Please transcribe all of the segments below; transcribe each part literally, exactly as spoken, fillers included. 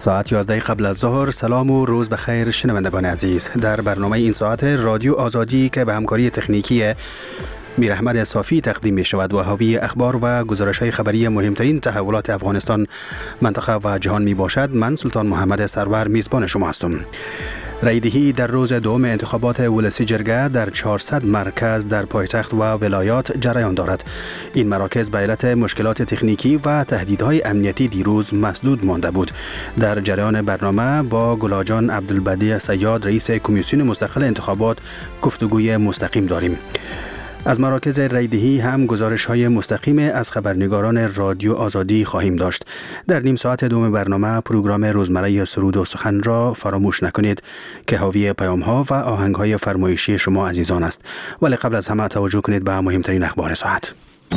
ساعت یازده قبل از ظهر. سلام و روز بخیر شنوندگان عزیز. در برنامه این ساعت رادیو آزادی که به همکاری تکنیکی میر احمد صافی تقدیم می شود و حاوی اخبار و گزارش های خبری مهمترین تحولات افغانستان، منطقه و جهان می باشد. من سلطان محمد سرور میزبان شما هستم. رایدهی در روز دوم انتخابات ولسی جرگه در چهارصد مرکز در پایتخت و ولایات جریان دارد. این مراکز به علت مشکلات تکنیکی و تهدیدهای امنیتی دیروز مسدود مانده بود. در جریان برنامه با گلاجان عبدالبدی صیاد، رئیس کمیسیون مستقل انتخابات، گفتگوی مستقیم داریم. از مراکز رایدهی هم گزارش های مستقیم از خبرنگاران رادیو آزادی خواهیم داشت. در نیم ساعت دوم برنامه پروگرام روزمره سرود و سخن را فراموش نکنید که حاوی پیام ها و آهنگ های فرمایشی شما عزیزان است. ولی قبل از همه توجه کنید به مهمترین اخبار ساعت.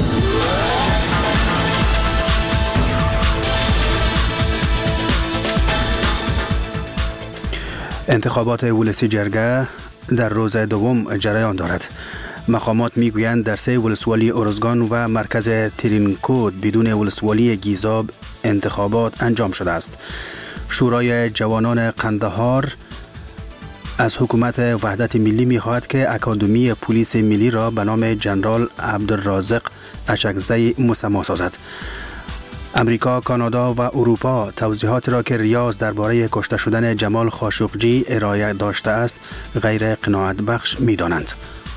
انتخابات ولسی جرگه در روز دوم جریان دارد. مقامات میگویند در سه ولسوالی ارزگان و مرکز ترینکود بدون ولسوالی گیزاب انتخابات انجام شده است. شورای جوانان قندهار از حکومت وحدت ملی می‌خواهد که اکادمی پلیس ملی را به نام جنرال عبدالرازق اچکزی مسما سازد. امریکا، کانادا و اروپا توضیحات را که ریاض درباره کشته شدن جمال خاشقجی ارائه داشته است غیر قناعت بخش می‌دانند.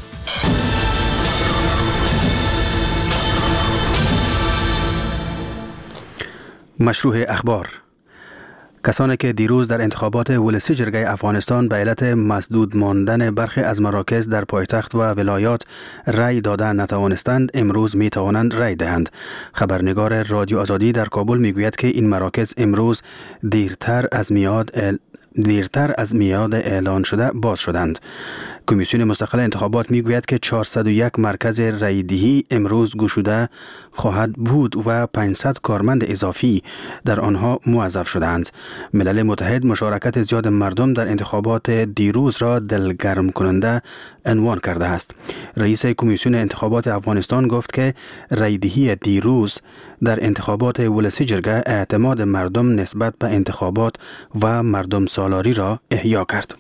مشروع اخبار. کسانی که دیروز در انتخابات ولسی جرگه افغانستان به علت مسدود ماندن برخی از مراکز در پایتخت و ولایات رای دادن نتوانستند، امروز می توانند رای دهند. خبرنگار رادیو آزادی در کابل می گوید که این مراکز امروز دیرتر از میعاد دیرتر از میعاد اعلان شده باز شدند. کمیسیون مستقل انتخابات می گوید که چهارصد و یک مرکز رایدهی امروز گشوده خواهد بود و پانصد کارمند اضافی در آنها موظف شدند. ملل متحد مشارکت زیاد مردم در انتخابات دیروز را دلگرم کننده عنوان کرده است. رئیس کمیسیون انتخابات افغانستان گفت که رایدهی دیروز در انتخابات ولسی جرگه اعتماد مردم نسبت به انتخابات و مردم سالاری را احیا کرد.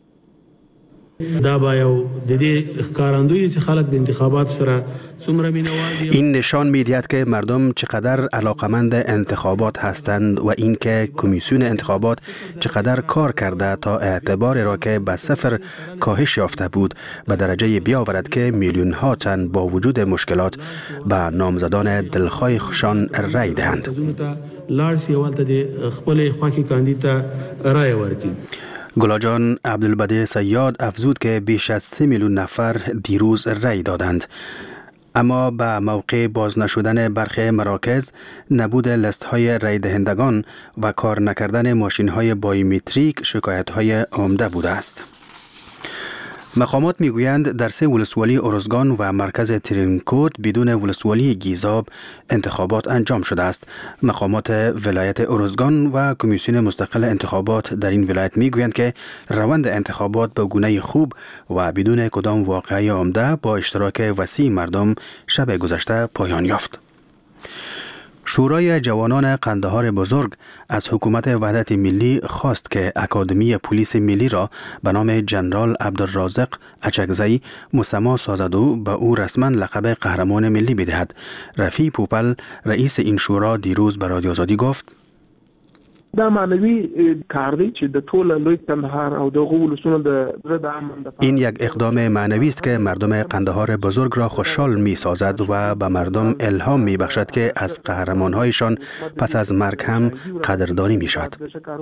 دا با یو د دې ښکارندوی چې خلک د انتخابات سره څومره مینوال دي. این نشان می‌دهد که مردم چقدر علاقمند انتخابات هستند و اینکه کمیسیون انتخابات چقدر کار کرده تا اعتبار را که به صفر کاهش یافته بود به درجه بیاورد که میلیون ها تن با وجود مشکلات به نامزدان دلخواهشان رای دهند. لارس یوالته د خپل خواخي کاندیدا رای ورکړي. گلاجان عبدالبدی صیاد افزود که بیش از سه میلیون نفر دیروز رای دادند، اما به موقع باز نشدن برخی مراکز نبود لست های رای دهندگان و کار نکردن ماشین های بایومتریک شکایت های عمده بوده است. مقامات میگویند در سه ولسوالی ارزگان و مرکز ترینکود بدون ولسوالی گیزاب انتخابات انجام شده است. مقامات ولایت ارزگان و کمیسیون مستقل انتخابات در این ولایت میگویند که روند انتخابات به گونه خوب و بدون کدام واقعه عمده با اشتراک وسیع مردم شب گذشته پایان یافت. شورای جوانان قندهار بزرگ از حکومت وحدت ملی خواست که اکادمی پلیس ملی را به نام جنرال عبدالرازق اچکزی مسما سازد و به او رسما لقب قهرمان ملی بدهد. رفیع پوپل رئیس این شورا دیروز به رادیو آزادی گفت: دا معنوي کار دی چې د ټول لوی کندهار او د ولسونو د د امن د این یک اقدام معنوی است که مردم قندهار بزرگ را خوشحال می سازد و به مردم الهام می بخشد که از قهرمان‌هایشان پس از مرگ هم قدردانی می شود.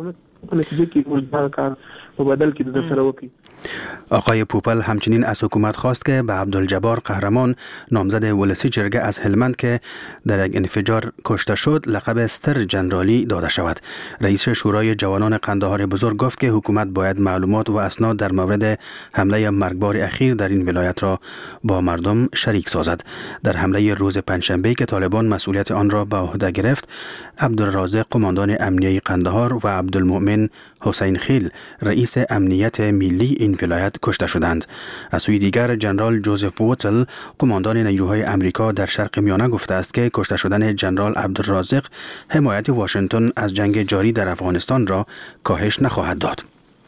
آقای پوپل همچنین از حکومت خواست که به عبدالجبار قهرمان نامزد ولسی جرگه از هلمند که در یک انفجار کشته شد لقب استر جنرالی داده شود. رئیس شورای جوانان قندهار بزرگ گفت که حکومت باید معلومات و اسناد در مورد حمله مرگبار اخیر در این ولایت را با مردم شریک سازد. در حمله روز پنجشنبه که طالبان مسئولیت آن را به عهده گرفت، عبدالرازق قماندان امنیه قندهار و عبدالمؤمن حسین خیل رئیس امنیت ملی این ولایت کشته شدند. از سوی دیگر جنرال جوزف ووتل قماندان نیروهای امریکا در شرق میانه گفته است که کشته شدن جنرال عبدالرازق حمایت واشنگتن از جنگ جاری در افغانستان را کاهش نخواهد داد.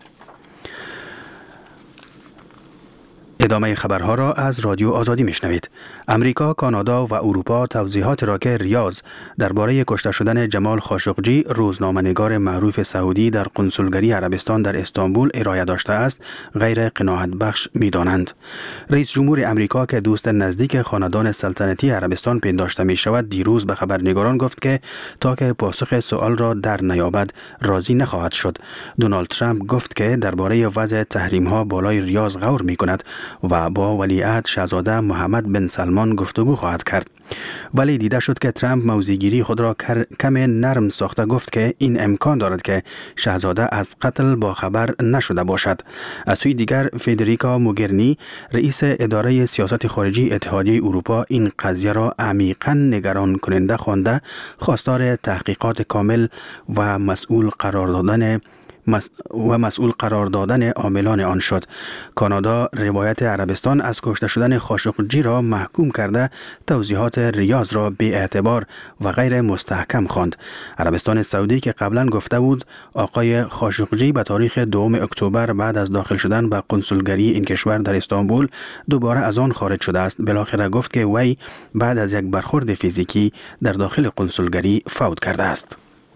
ادامه خبرها را از رادیو آزادی میشنوید. امریکا، کانادا و اروپا توضیحات را که ریاض درباره کشته شدن جمال خاشقجی، روزنامه‌نگار معروف سعودی در قنسولگری عربستان در استانبول ارائه داشته است، غیر قناعت بخش می‌دانند. رئیس جمهور امریکا که دوست نزدیک خاندان سلطنتی عربستان پنداشته می‌شود، دیروز به خبرنگاران گفت که تا که پاسخ سوال را در نیابد راضی نخواهد شد. دونالد ترامپ گفت که درباره وضع تحریم‌ها بالای ریاض غور می‌کند و با ولیعهد شاهزاده محمد بن سلمان گفتگو خواهد کرد. ولی دیده شد که ترامپ موضع‌گیری خود را کم نرم ساخته گفت که این امکان دارد که شاهزاده از قتل با خبر نشده باشد. از سوی دیگر فدریکا موگرینی رئیس اداره سیاست خارجی اتحادیه اروپا این قضیه را عمیقاً نگران کننده خوانده خواستار تحقیقات کامل و مسئول قرار دادن و مسئول قرار دادن عاملان آن شد. کانادا روایت عربستان از کشته شدن خاشقجی را محکوم کرده توضیحات ریاض را بی اعتبار و غیر مستحکم خواند. عربستان سعودی که قبلا گفته بود آقای خاشقجی به تاریخ دوم اکتبر بعد از داخل شدن به قنسولگری این کشور در استانبول دوباره از آن خارج شده است، بالاخره گفت که وی بعد از یک برخورد فیزیکی در داخل قنسولگری فوت کرده است.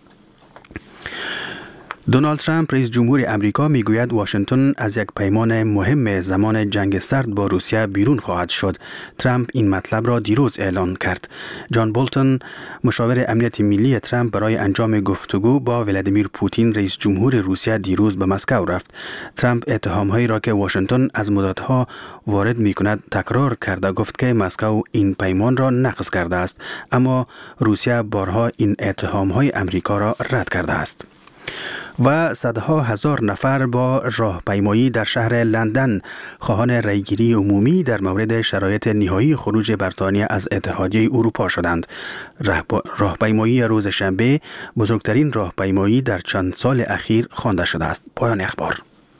دونالد ترامپ رئیس جمهور امریکا میگوید واشنگتن از یک پیمان مهم زمان جنگ سرد با روسیه بیرون خواهد شد. ترامپ این مطلب را دیروز اعلان کرد. جان بولتون مشاور امنیت ملی ترامپ برای انجام گفتگو با ولادیمیر پوتین رئیس جمهور روسیه دیروز به مسکو رفت. ترامپ اتهام‌هایی را که واشنگتن از مدت‌ها وارد می‌کند تکرار کرده گفت که مسکو این پیمان را نقض کرده است، اما روسیه بارها این اتهام‌های امریکا را رد کرده است. و صدها هزار نفر با راهپیمایی در شهر لندن خواهان رأیگیری عمومی در مورد شرایط نهایی خروج بریتانیا از اتحادیه اروپا شدند. راهپیمایی روز شنبه بزرگترین راهپیمایی در چند سال اخیر خوانده شده است. پایان اخبار.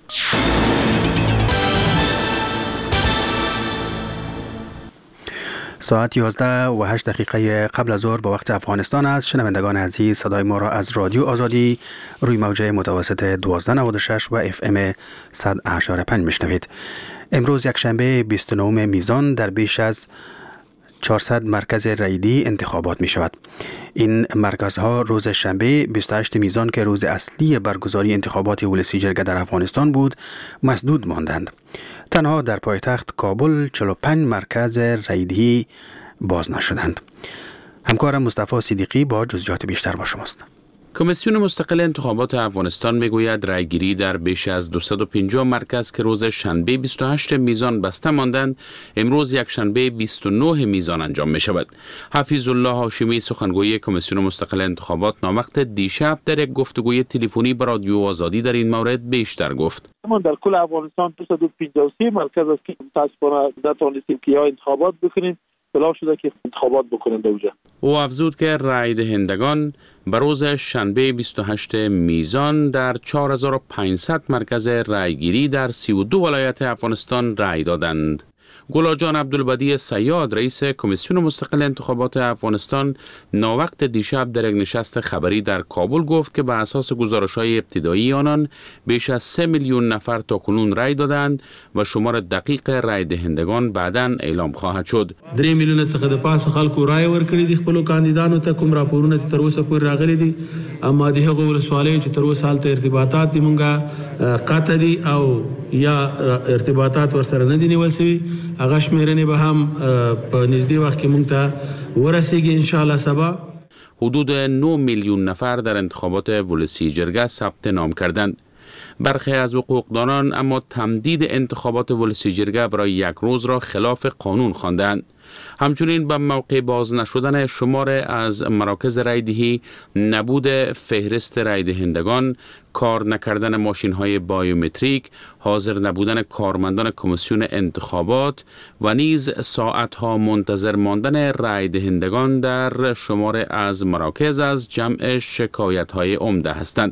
ساعت یازده و هشت دقیقه قبل از ظهر به وقت افغانستان است. شنوندگان عزیز، صدای ما را از رادیو آزادی روی موجه متوسط دوازده نود و شش و اف ام صد و هشت و پنج میشنوید. امروز یک شنبه بیست و نهم میزان در بیش از چهارصد مرکز رایدهی انتخابات می شود. این مرکزها روز شنبه بیست و هشت میزان که روز اصلی برگزاری انتخابات ولسی جرگه در افغانستان بود مسدود ماندند. تنها در پایتخت کابل چهل و پنج مرکز رایدهی باز نشدند. همکارم مصطفی صدیقی با جزئیات بیشتر با شماست. کمیسیون مستقل انتخابات افغانستان میگوید رایگیری در بیش از دویست و پنجاه مرکز که روز شنبه بیست و هشت میزان بسته ماندند امروز یک شنبه بیست و نه میزان انجام می شود. حفیظ الله هاشمی سخنگوی کمیسیون مستقل انتخابات ناوقت دیشب در یک گفتگوی تلفنی با رادیو آزادی در این مورد بیشتر گفت. ما در کل افغانستان دویست و پنجاه و سه مرکز است که متاسفانه نتوانستیم که یا انتخابات بکنیم بلا شده که انتخابات بکنند اونجا. او افزود که رای دهندگان به روز شنبه بیست و هشت میزان در چهار هزار و پانصد مرکز رایگیری در سی و دو ولایت افغانستان رای دادند. گلاجان عبدالبدی صیاد رئیس کمیسیون مستقل انتخابات افغانستان ناوقت دیشب در یک نشست خبری در کابل گفت که به اساس گزارش‌های ابتدایی آنان بیش از سه میلیون نفر تاکنون رای دادند و شمار دقیق رای دهندگان بعداً اعلام خواهد شد. درې میلیونه څخه د پاسه خلکو رای ورکړي دي خپل کاندیدانو ته کوم راپورونه چې تر اوسه پورې راغلي دي، اما د هغو ولسوالیو چې تر اوسه هلته ارتباطات دي مونږه قطع دي او یا ارتباطات ورسره نه دي نیول شوي، هغه شمیرنې به هم په نږدې وخت کې مونږ ته ورسیږي ان شاء الله سبا. حدود نه میلیون نفر در انتخابات ولسی جرگه ثبت نام کردند. برخی از حقوقدانان اما تمدید انتخابات ولسی جرگه برای یک روز را خلاف قانون خواندند. همچنین به موقع باز نشدن شمار از مراکز رایدهی، نبود فهرست رایدهندگان، کار نکردن ماشین‌های بایومتریک، حاضر نبودن کارمندان کمیسیون انتخابات و نیز ساعت‌ها منتظر ماندن رایدهندگان در شمار از مراکز از جمع شکایت‌های عمده هستند.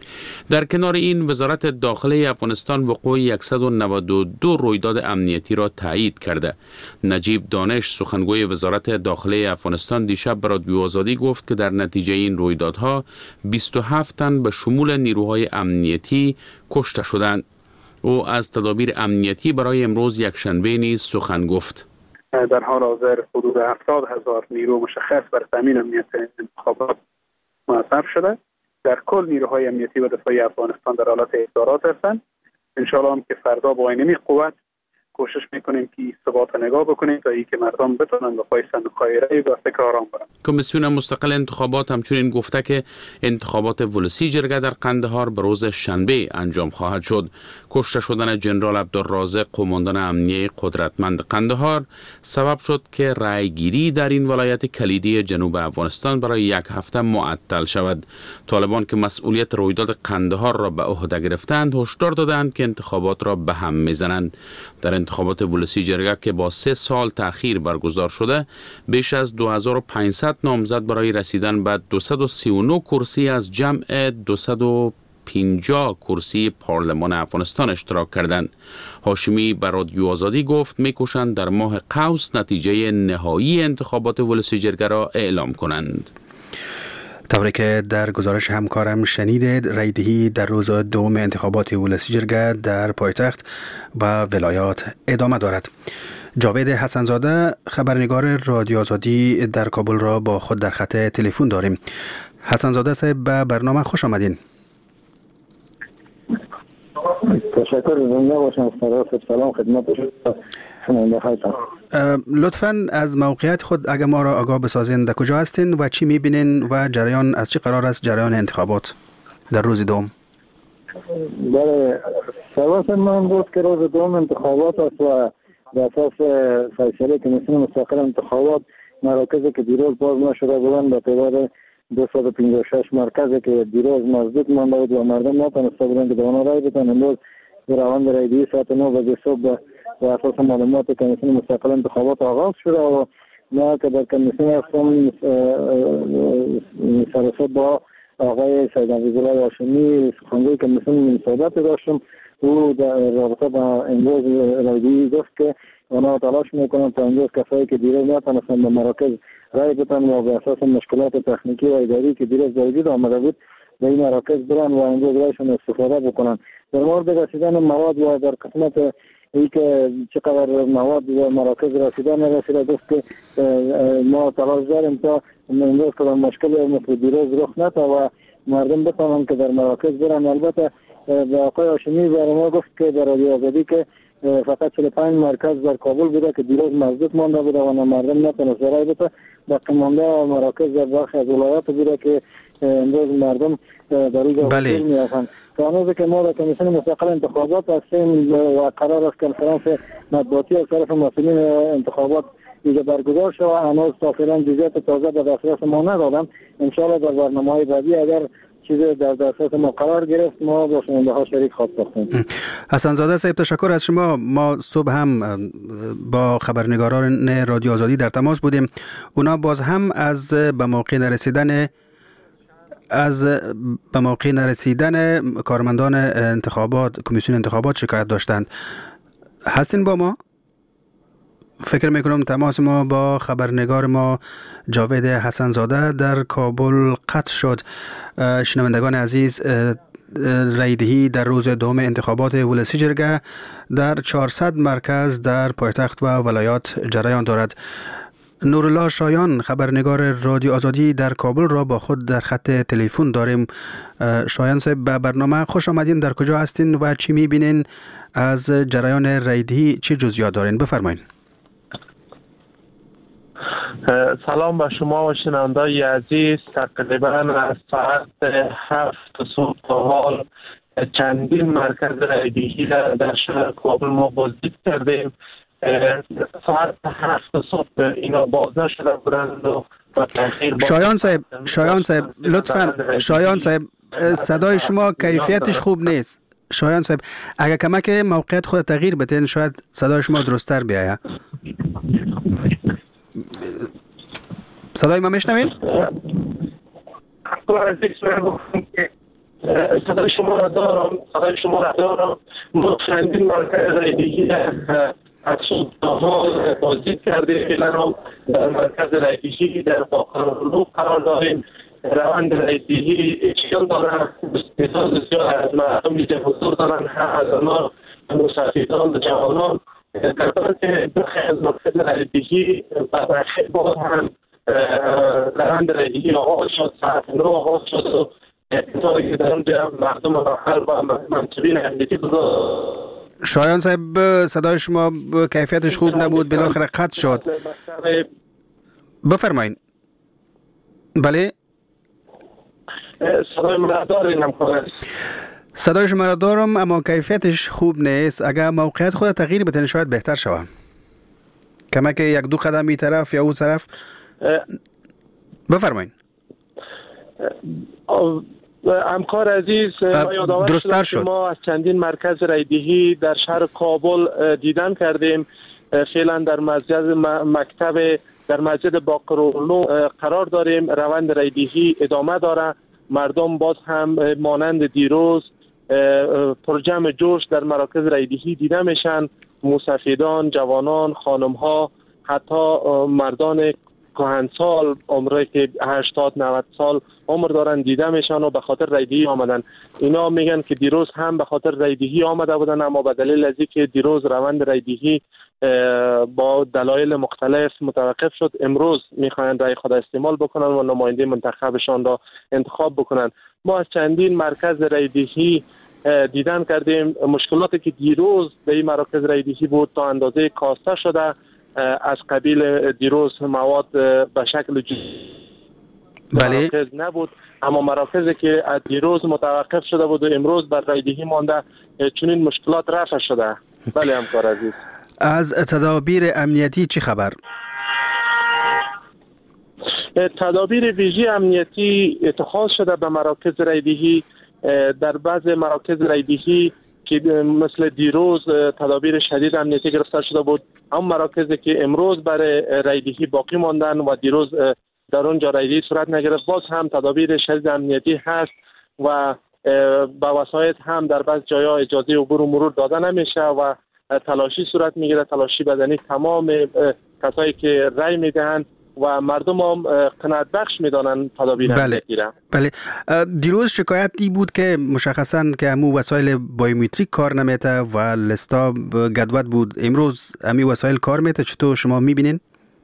در کنار این، وزارت داخله افغانستان وقوع صد و نود و دو رویداد امنیتی را تایید کرده. نجیب دانش، سخنگوی وزارت داخله افغانستان، دیشب به رادیو آزادی گفت که در نتیجه این رویدادها بیست و هفت تن به شمول نیروهای امنیتی کشته شدند. او از تدابیر امنیتی برای امروز یکشنبه نیز سخن گفت. در حال حاضر حدود هفتاد هزار نیرو مشخص بر تامین امنیت انتخابات مؤثر شده. در کل نیروهای امنیتی و دفاعی افغانستان در حالت احضارات هستند. انشاءالله هم که فردا با اینمی قوت کوشش میکنیم که ثبات نگاه بکنیم تا اینکه مردم بتونن به پای صندوق‌های رای و فکر آرام برن. کمیسیون مستقل انتخابات همچنین گفته که انتخابات ولسی جرگه در قندهار به روز شنبه انجام خواهد شد. کشته شدن جنرال عبدالرازق، قماندان امنیه قدرتمند قندهار، سبب شد که رایگیری در این ولایت کلیدی جنوب افغانستان برای یک هفته معطل شود. طالبان که مسئولیت رویداد قندهار را به عهده گرفتند، هشدار دادند که انتخابات را به هم میزنند. در انتخابات ولسی جرگه که با سه سال تأخیر برگزار شده، بیش از دو هزار و پانصد نامزد برای رسیدن به دویست و سی و نه کرسی از جمع دویست و پنجاه کرسی پارلمان افغانستان اشتراک کردند. هاشمی به رادیو آزادی گفت میکوشند در ماه قوس نتیجه نهایی انتخابات ولسی جرگه را اعلام کنند. طوری که در گزارش همکارم شنیدید، رایدهی در روز دوم انتخابات ولسی جرگه در پایتخت و ولایات ادامه دارد. جاوید حسنزاده، خبرنگار رادیو آزادی در کابل را با خود در خط تلفن داریم. حسنزاده صاحب، به برنامه خوش آمدین. تشکر. زنده باشم. سلام خدمت شما. لطفاً از موقعیت خود اگر ما را آگاه بسازین، در کجا هستین و چی میبینین و جریان از چی قرار است جریان انتخابات در روز دوم؟ بله، سوال من بود که روز دوم انتخابات است و به اساس فیصله کمیسیون مستقل انتخابات مراکزی که دیروز باز نشده بودند به تعداد دویست و پنجاه و شش مرکزی که دیروز مسدود مانده بود و مردم نتونسته بودند که به آنها رای بدهند، امروز روند رایگیری ساعت نه بجه صبح و اساس معلومات کمیسیون مستقل انتخابات آغاز شده و ما که در کمیسیون هستم سرسد با آقای سید عزیزالله هاشمی، سخنگوی کمیسیون، صحبت داشتم. او در رابطه با امروز رایگیری گفت که آنها تلاش میکنند تا امروز کسایی که دیروز نتونستند به مراکز رای بدن و به اساس مشکلات تکنیکی و اداری که دیروز به وجود آمده بود به این مراکز برن و امروز رایشون استفاده بکنن. در مورد رسیدن مواد و در قسمت ای که چقدر مواد و مراکز رسیدن نرسیده، گفت که ما تلاش داریم تا امروز که مشکل مثل دیروز رخ نده و مردم بتونن که در مراکز برن. البته به آقای هاشمی برای ما گفت که در رادیو آزادی که فقط چهل و پنج مرکز در کابل بوده که دیروز مسدود مانده بوده و مردم نتونست رای بده. باقی مانده مراکز در برخی از ولایات بوده که امروز مردم در اینجا حضور می‌یافتند. قانونی که ما در کمیسیون مستقل انتخابات هستیم و قرار است کنفرانس مطبوعاتی از طرف مسئولین انتخابات دیگه برگزار شود. هنوز تا فعلا جزئیات تازه به دسترس ما ندادن. انشاءالله در برنامه‌های بعدی اگر چیز در دسترس ما قرار گرفت ما با شنونده ها شریک خواهیم بود. حسنزاده صاحب، تشکر از شما. ما صبح هم با خبرنگاران رادیو آزادی در تماس بودیم. اونا باز هم از به موقع نرسیدن از به موقع نرسیدن کارمندان انتخابات کمیسیون انتخابات شکایت داشتند. هستین با ما؟ فکر میکنم تماس ما با خبرنگار ما جاوید حسنزاده در کابل قطع شد. شنوندگان عزیز، رایدهی در روز دوم انتخابات ولسی جرگه در چهارصد مرکز در پایتخت و ولایات جریان دارد. نورالله شایان، خبرنگار رادیو آزادی در کابل را با خود در خط تلفن داریم. شایان صاحب، به برنامه خوش آمدین. در کجا هستین و چی میبینین از جریان رایدهی؟ چی جزئیات دارین؟ بفرمایید. سلام به شما و شنوندگان عزیز. تقریبا از ساعت هفت صبح تا حال چندین مرکز رایدهی در شهر کابل ما بازدید کردیم. ساعت هفت صبح اینا باز نشده بودند و شایان صاحب شایان صاحب لطفاً شایان صاحب صدای شما کیفیتش خوب نیست. شایان صاحب اگر کمک موقعیت خود تغییر بدین شاید صدای شما درست‌تر بیاید. صدای ما میشنوین؟ صدای شما را دارم صدای شما را دارم ما چندین مرکز رایدهی از صبح تا حال بازدید کردیم. فعلا در مرکز رایدهی در باقرالو قرار داریم. روند رایدهی اشکال دارن، بسیار بسیار از مردمی که حضور دارن، هم از آنها مسافران و جوانان. در حالی که برخی از مرکز رایدهی برخی باز هم روند رایدهی آغاز شد، ساعت نو آغاز شد و اقتصادی که در اونجا مردم راحل و منطقین امنیتی بزرگ. شایان صاحب صدای شما کیفیتش خوب نبود، بالاخره قطع شد. بفرمایید. بله صدای من دارین همکار؟ صدای شما را دارم اما کیفیتش خوب نیست. اگر موقعیت خود تغییر بدین شاید بهتر شود. کمک یک دو قدم این طرف یا اون طرف. بفرمایید. همکار عزیز، درست‌تر شد. ما از چندین مرکز رایدهی در شهر کابل دیدن کردیم. فعلا در مسجد مکتب در مسجد باقرالو قرار داریم. روند رایدهی ادامه داره. مردم باز هم مانند دیروز پرجمع جوش در مراکز رایدهی دیده میشن. موسفیدان، جوانان، خانم‌ها، حتی مردان کهنسال عمره که هشتاد نود سال عمر دارن دیده میشن و به خاطر رایدهی آمدن. اینا میگن که دیروز هم به خاطر رایدهی آمده بودن اما به دلیل از اینکه دیروز روند رایدهی با دلایل مختلف متوقف شد، امروز میخواین رای خود استعمال بکنن و نماینده منتخبشان را انتخاب بکنن. ما از چندین مرکز رایدهی دیدن کردیم. مشکلاتی که دیروز به این مراکز رایدهی بود تا اندازه کاسته شده. از قبیل دیروز مواد به شکل بله. مراکز نبود اما مراکزی که از دیروز متوقف شده بود و امروز بر رایدهی مانده چنین مشکلات رفع شده. بله همکار عزیز. از تدابیر امنیتی چی خبر؟ تدابیر ویژه امنیتی اتخاذ شده به مراکز رایدهی. در بعض مراکز رایدهی که مثل دیروز تدابیر شدید امنیتی گرفته شده بود، هم مراکزی که امروز برای رایدهی باقی ماندن و دیروز در اونجا رایدهی صورت نگرفت باز هم تدابیر شدید امنیتی هست و با وسایط هم در بعض جاها اجازه عبور و مرور داده نمیشه و تلاشی صورت میگیره، تلاشی بدنی تمام کسایی که رای میدهند و مردم هم قناعت بخش میدانن تدابیر امنیتی را. بله. دیروز شکایتی بود که مشخصاً که همو وسایل بایومتریک کار نمیته و لستا گدوت بود. امروز همی وسایل کار میته، چطور شما میبینین؟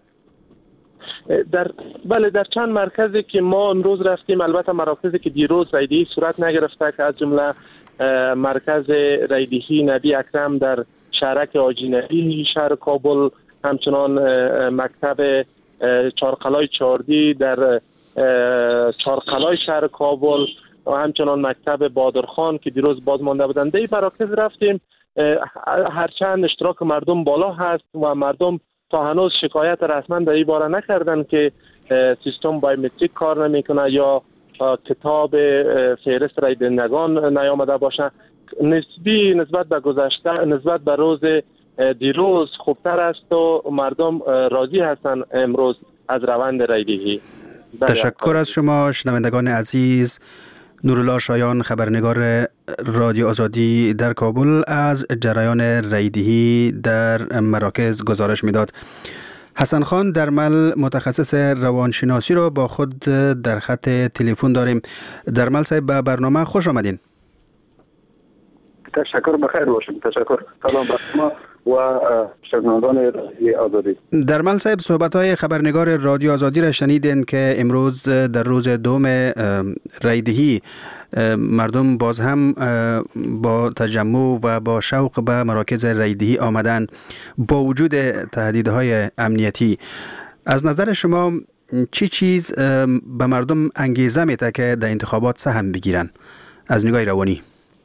در بله در چند مرکزی که ما امروز رفتیم، البته مراکزی که دیروز رایدهی صورت نگرفته که از جمله مرکز رایدهی نبی اکرم در شهرک حاجی نبی شهر کابل، همچنان مکتب چارقلای چاردی در چارقلای شهر کابل و همچنان مکتب بادرخان که دیروز باز مانده بودن. در این مراکز رفتیم. هرچند اشتراک مردم بالا هست و مردم تا هنوز شکایت رسما در این باره نکردن که سیستم بایومتریک کار نمیکنه یا کتاب فهرست رایدندگان نیامده باشه. نسبی نسبت به گذشته، نسبت به روز دیروز خوبتر است و مردم راضی هستند امروز از روند رایدهی. تشکر از شما شنوندگان عزیز. نورالله شایان، خبرنگار رادیو آزادی در کابل، از جریان رایدهی در مراکز گزارش میداد. حسن خان درمل، متخصص روانشناسی را با خود در خط تلفن داریم. درمل صاحب به برنامه خوش آمدین. تشکر، بخیر باشیم. تشکر. سلام بر شما و شنوندگان رادیو آزادی. درمل صاحب، صحبت‌های خبرنگار رادیو آزادی را شنیدین که امروز در روز دوم رایدهی مردم باز هم با تجمع و با شوق به مراکز رایدهی آمدن با وجود تهدیدهای امنیتی. از نظر شما چی چیز به مردم انگیزه میده که در انتخابات سهم بگیرن از نگاه روانی؟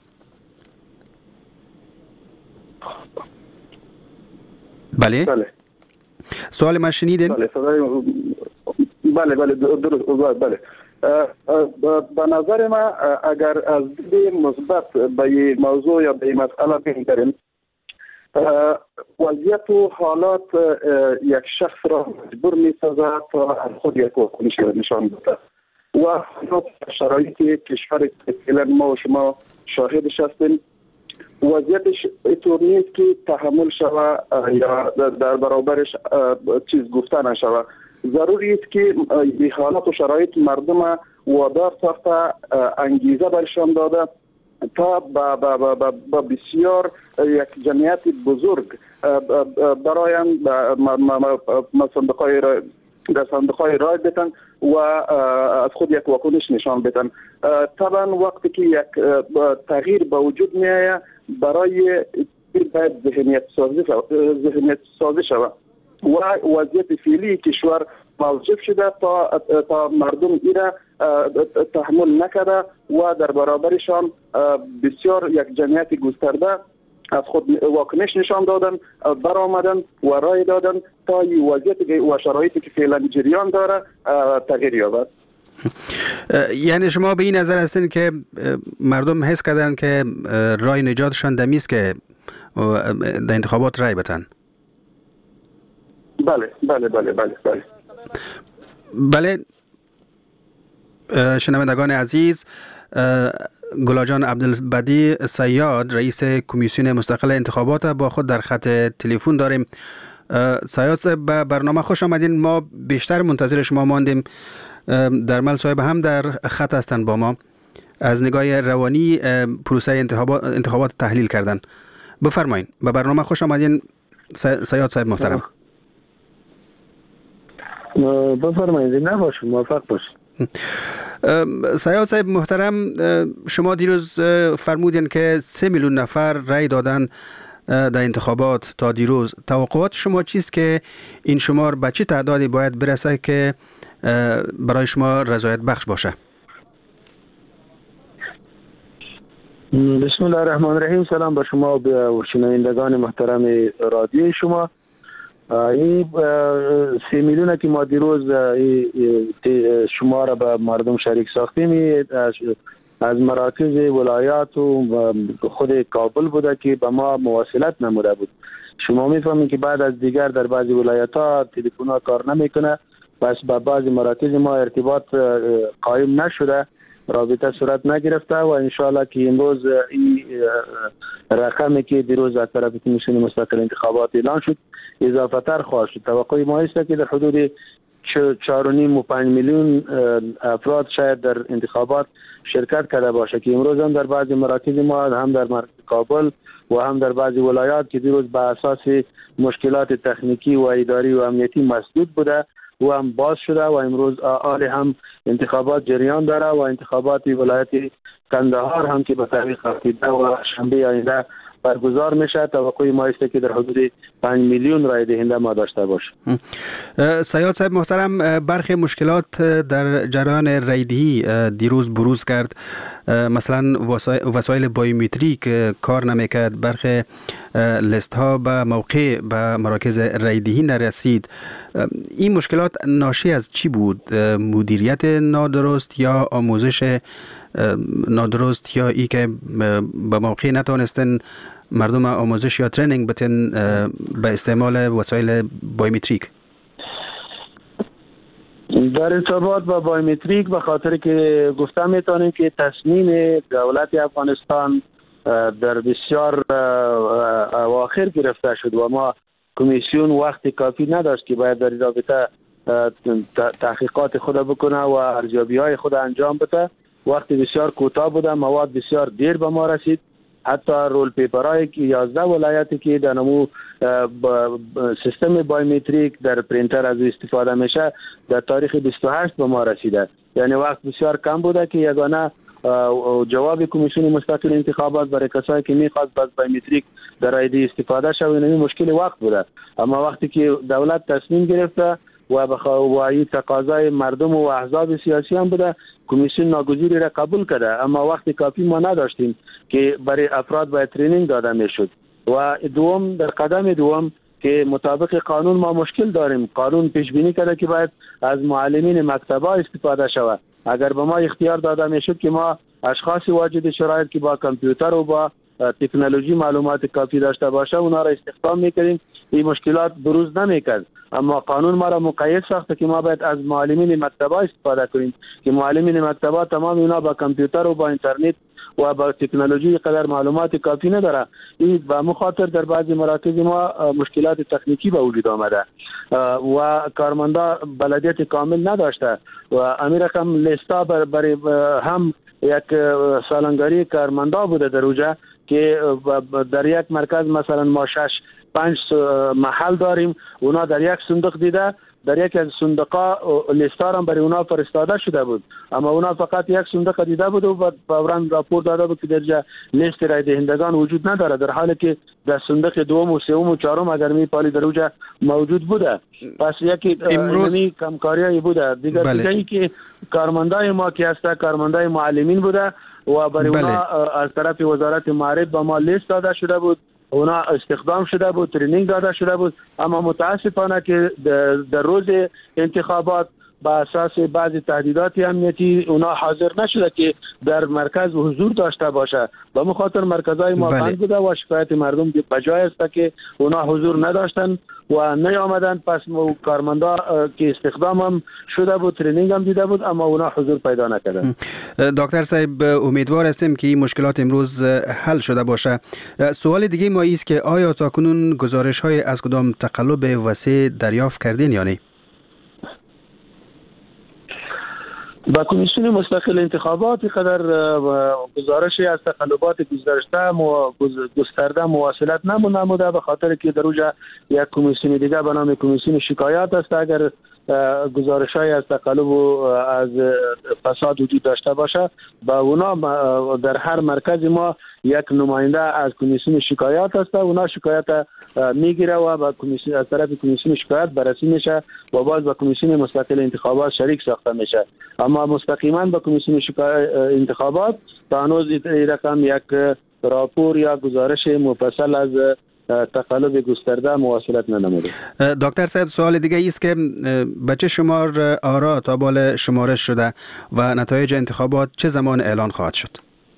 بله بله سوال من شنیدین؟ بله بله بله درست. بله به نظر من اگر از دید مثبت به این موضوع یا به این مسئله بگذاریم، وضعیت و حالات یک شخص را مجبور می سازد تا از خود یک واکنش نشان بده و شرایط کشور فعلا ما و شما شاهدش هستیم. وضعیتش اینطور نیست که تحمل شوه یا در برابرش چیز گفته نشوه. ضروری است که به حالات و شرایط مردم وادار ساخته، انگیزه برشان داده تا با, با, با, با, با بسیار یک جمعیت بزرگ برایم صندوقهای رای در صندوقهای رای بتن و از خود یک واکنش نشان بدن. طبعا وقتی که یک تغییر به وجود می آید برای باید ذهنیت سازی ذهنیت سازی شود و وضعیت فعلی کشور موجب شده تا تا مردم ایره تحمل نکرده و در برابرشان بسیار یک جمعیت گسترده از خود واکنش نشان دادن، برآمدن و رای دادن تا این وضعیت و شرایطی که فعلا جریان داره تغییر یابد. یعنی شما به این نظر هستین که مردم حس کردن که رای نجاتشان دمیست که در انتخابات رای بتن؟ بله بله بله بله بله بله. شنوندگان عزیز، گلاجان عبدالبدی صیاد رئیس کمیسیون مستقل انتخابات با خود در خط تلفن داریم. صیاد صاحب به برنامه خوش آمدین. ما بیشتر منتظر شما ماندیم. درمل صاحب هم در خط هستند با ما، از نگاه روانی پروسه انتخابات, انتخابات تحلیل کردن. بفرمایید، به برنامه خوش آمدین صیاد صاحب محترم. بفرمایید. نباشه، موفق باشید. صیاد صاحب محترم، شما دیروز فرمودین که سه میلیون نفر رای دادن در انتخابات تا دیروز. توقعات شما چیست که این شمار به چه تعدادی باید برسه که برای شما رضایت بخش باشه؟ بسم الله الرحمن الرحیم. سلام به شما و شنوندگان محترم رادیوی شما. این سه میلیون که ما دیروز شما را به مردم شریک ساختیم از مراکز ولایات و خود کابل بوده که به ما مواصلت نموده بود. شما میفهمید که بعد از دیگر در بعضی ولایت ها تلفن ها کار نمیکنه، پس با بعضی مراکز ما ارتباط قایم نشده، رابطه صورت نگرفته و انشاءالله که امروز این رقمی که دیروز از طرف کمیسیون مستقل انتخابات اعلان شد اضافه تر خواهد شد. توقع ما است که در حدود چهار و نیم و پنج میلیون افراد شاید در انتخابات شرکت کرده باشه که امروز هم در بعضی مراکز ما هم در کابل و هم در بعضی ولایات که دیروز به اساس مشکلات تکنیکی و اداری و امنیتی مسدود بوده و هم باز شده و امروز آل هم انتخابات جریان داره و انتخابات ولایت کندهار هم که به تاریخ هفته و شنبه آینده برگزار میشه. توقع ما است که در حدود پنج میلیون رای دهنده ما داشته باشه. صیاد صاحب محترم، برخی مشکلات در جریان رایدهی دیروز بروز کرد. مثلا وسایل بایومتریک کار نمیکرد، برخی لیست ها به موقع به مراکز رایدهی نرسید. این مشکلات ناشی از چی بود؟ مدیریت نادرست یا آموزش نادرست یا ای که به موقع نتونستن مردم آموزش یا ترینینگ بتن به استعمال وسایل بایومتریک؟ در ارتباط با بایومتریک به خاطر که گفتم میتونیم که تصمیم دولت افغانستان در بسیار اواخر گرفته شد و ما کمیسیون وقت کافی نداشت که باید در رابطه تحقیقات خود بکنه و ارزیابی های خود انجام بده. وقت بسیار کوتاه بوده، مواد بسیار دیر به ما رسید. حتی رول پیپرهای که یازده ولایتی که در نمو سیستم بایومتریک در پرینتر از استفاده میشه در تاریخ بیست و هشت به ما رسیده. یعنی وقت بسیار کم بوده که یگانه جواب کمیسیون مستقل انتخابات برای کسایی که میخواست از بایومتریک در رایدهی استفاده شود این مشکل وقت بوده. اما وقتی که دولت تصمیم گرفته و بخوا و این تقاضای مردم و احزاب سیاسی هم بوده، کمیسیون ناگزیری را قبول کرده. اما وقت کافی ما نداشتیم که برای افراد باید ترینینگ داده میشد. و دوم، در قدم دوم که مطابق قانون ما مشکل داریم، قانون پیش بینی کرده که باید از معلمین مکتب‌ها استفاده شود. اگر به ما اختیار داده میشد که ما اشخاص واجد شرایط که با کامپیوتر و با تکنولوژی معلومات کافی داشته باشه اونا را استخدام میکنیم، این مشکلات بروز نمیکرد. اما قانون ما را مقید ساخته که ما باید از معلمین مکتبا استفاده کنیم که معلمین مکتبا تمام اینا با کامپیوتر و با اینترنت و با تکنولوژی قدر معلومات کافی نداره. این به مخاطر در بعضی مراکز ما مشکلات تکنیکی به وجود آمده و کارمندا بلدیت کامل نداشته و امیر رقم لیستا برای هم یک سالنگاری کارمندا بوده در اوجه که در یک مرکز مثلا ما شش پنج محل داریم، اونا در یک صندوق دیده، در یک از صندوقا لیستار هم برای اونا فرستاده شده بود، اما اونا فقط یک صندوق دیده بود و فوراً راپور داده بود که در جا لیست رای دهندگان وجود نداره، در حالی که در صندوق دوم و سوم و چهارم اگر می پالی در اوجا موجود بوده. پس یکی امروز کمکاری بوده دیگر بله. دیگه ای که کارمندای ما که هسته کارمندای معلمین بوده و برای بله. اونا از طرف وزارت معارف به ما لیست داده شده بود، اونا استخدام شده بود، ترینینگ داده شده بود، اما متاسفانه که در روز انتخابات با اساس بعضی تهدیدات امنیتی اونا حاضر نشده که در مرکز حضور داشته باشه. به مخاطر مرکزهای ما بله. بند بوده و شکایت مردم بجای است که اونا حضور نداشتن و نیامدن. پس کارمندا که استخدام هم شده بود، ترینینگ هم دیده بود، اما اونا حضور پیدا نکردن. دکتر صاحب امیدوار هستیم که این مشکلات امروز حل شده باشه. سوال دیگه ما است که آیا تاکنون گزارش های از کدام تقلب وسیع دریافت کردین یا نه؟ با کمیسیون مستقل انتخابات قدر گزارشی از تقلبات گذشته گسترده مواصلت نموده، به خاطر که در اوجا یک کمیسیون دیگه به نام کمیسیون شکایات است. اگر گزارش‌های از تقلب و از فساد وجود داشته باشه با اونا در هر مرکز ما یک نماینده از کمیسیون شکایات است، اونا شکایت میگیره و با کمیسیون از طرف کمیسیون شکایت بررسی میشه و باز با کمیسیون مستقل انتخابات شریک ساخته میشه. اما مستقیما با کمیسیون انتخابات تا هنوز این رقم یک راپور یا گزارش مفصل از تقلب گسترده مواصلت ننموده. دکتر صاحب سوال دیگه است که بچه شمار آرا تا بال شمارش شده و نتایج انتخابات چه زمان اعلان خواهد شد؟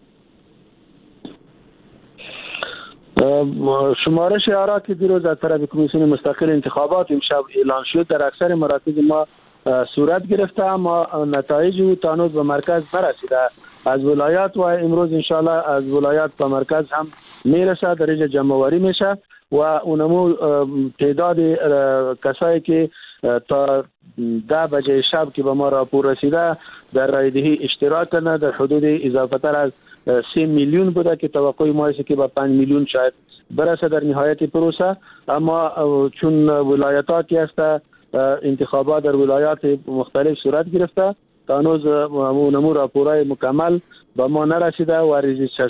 شمارش آرا که دیروز از طرف کمیسیون مستقل انتخابات امشب اعلان شد در اکثر مراکز ما صورت گرفته، اما نتایج او تا هنوز به مرکز نرسیده از ولایات و امروز انشالله از ولایات به مرکز هم میرسه، در اینجا جمع‌آوری میشه و اونمو تعداد کسایی که تا ده بجه شب که به ما راپور رسیده در رایدهی اشتراک کنه در حدود اضافه تر از سه میلیون بوده که توقع ما است که به پنج میلیون شاید برسه در نهایت پروسه. اما چون ولایت‌ها که هست انتخابات در ولایات مختلف صورت گرفته تا هنوز اونمو راپورای مکمل به ما نرسیده و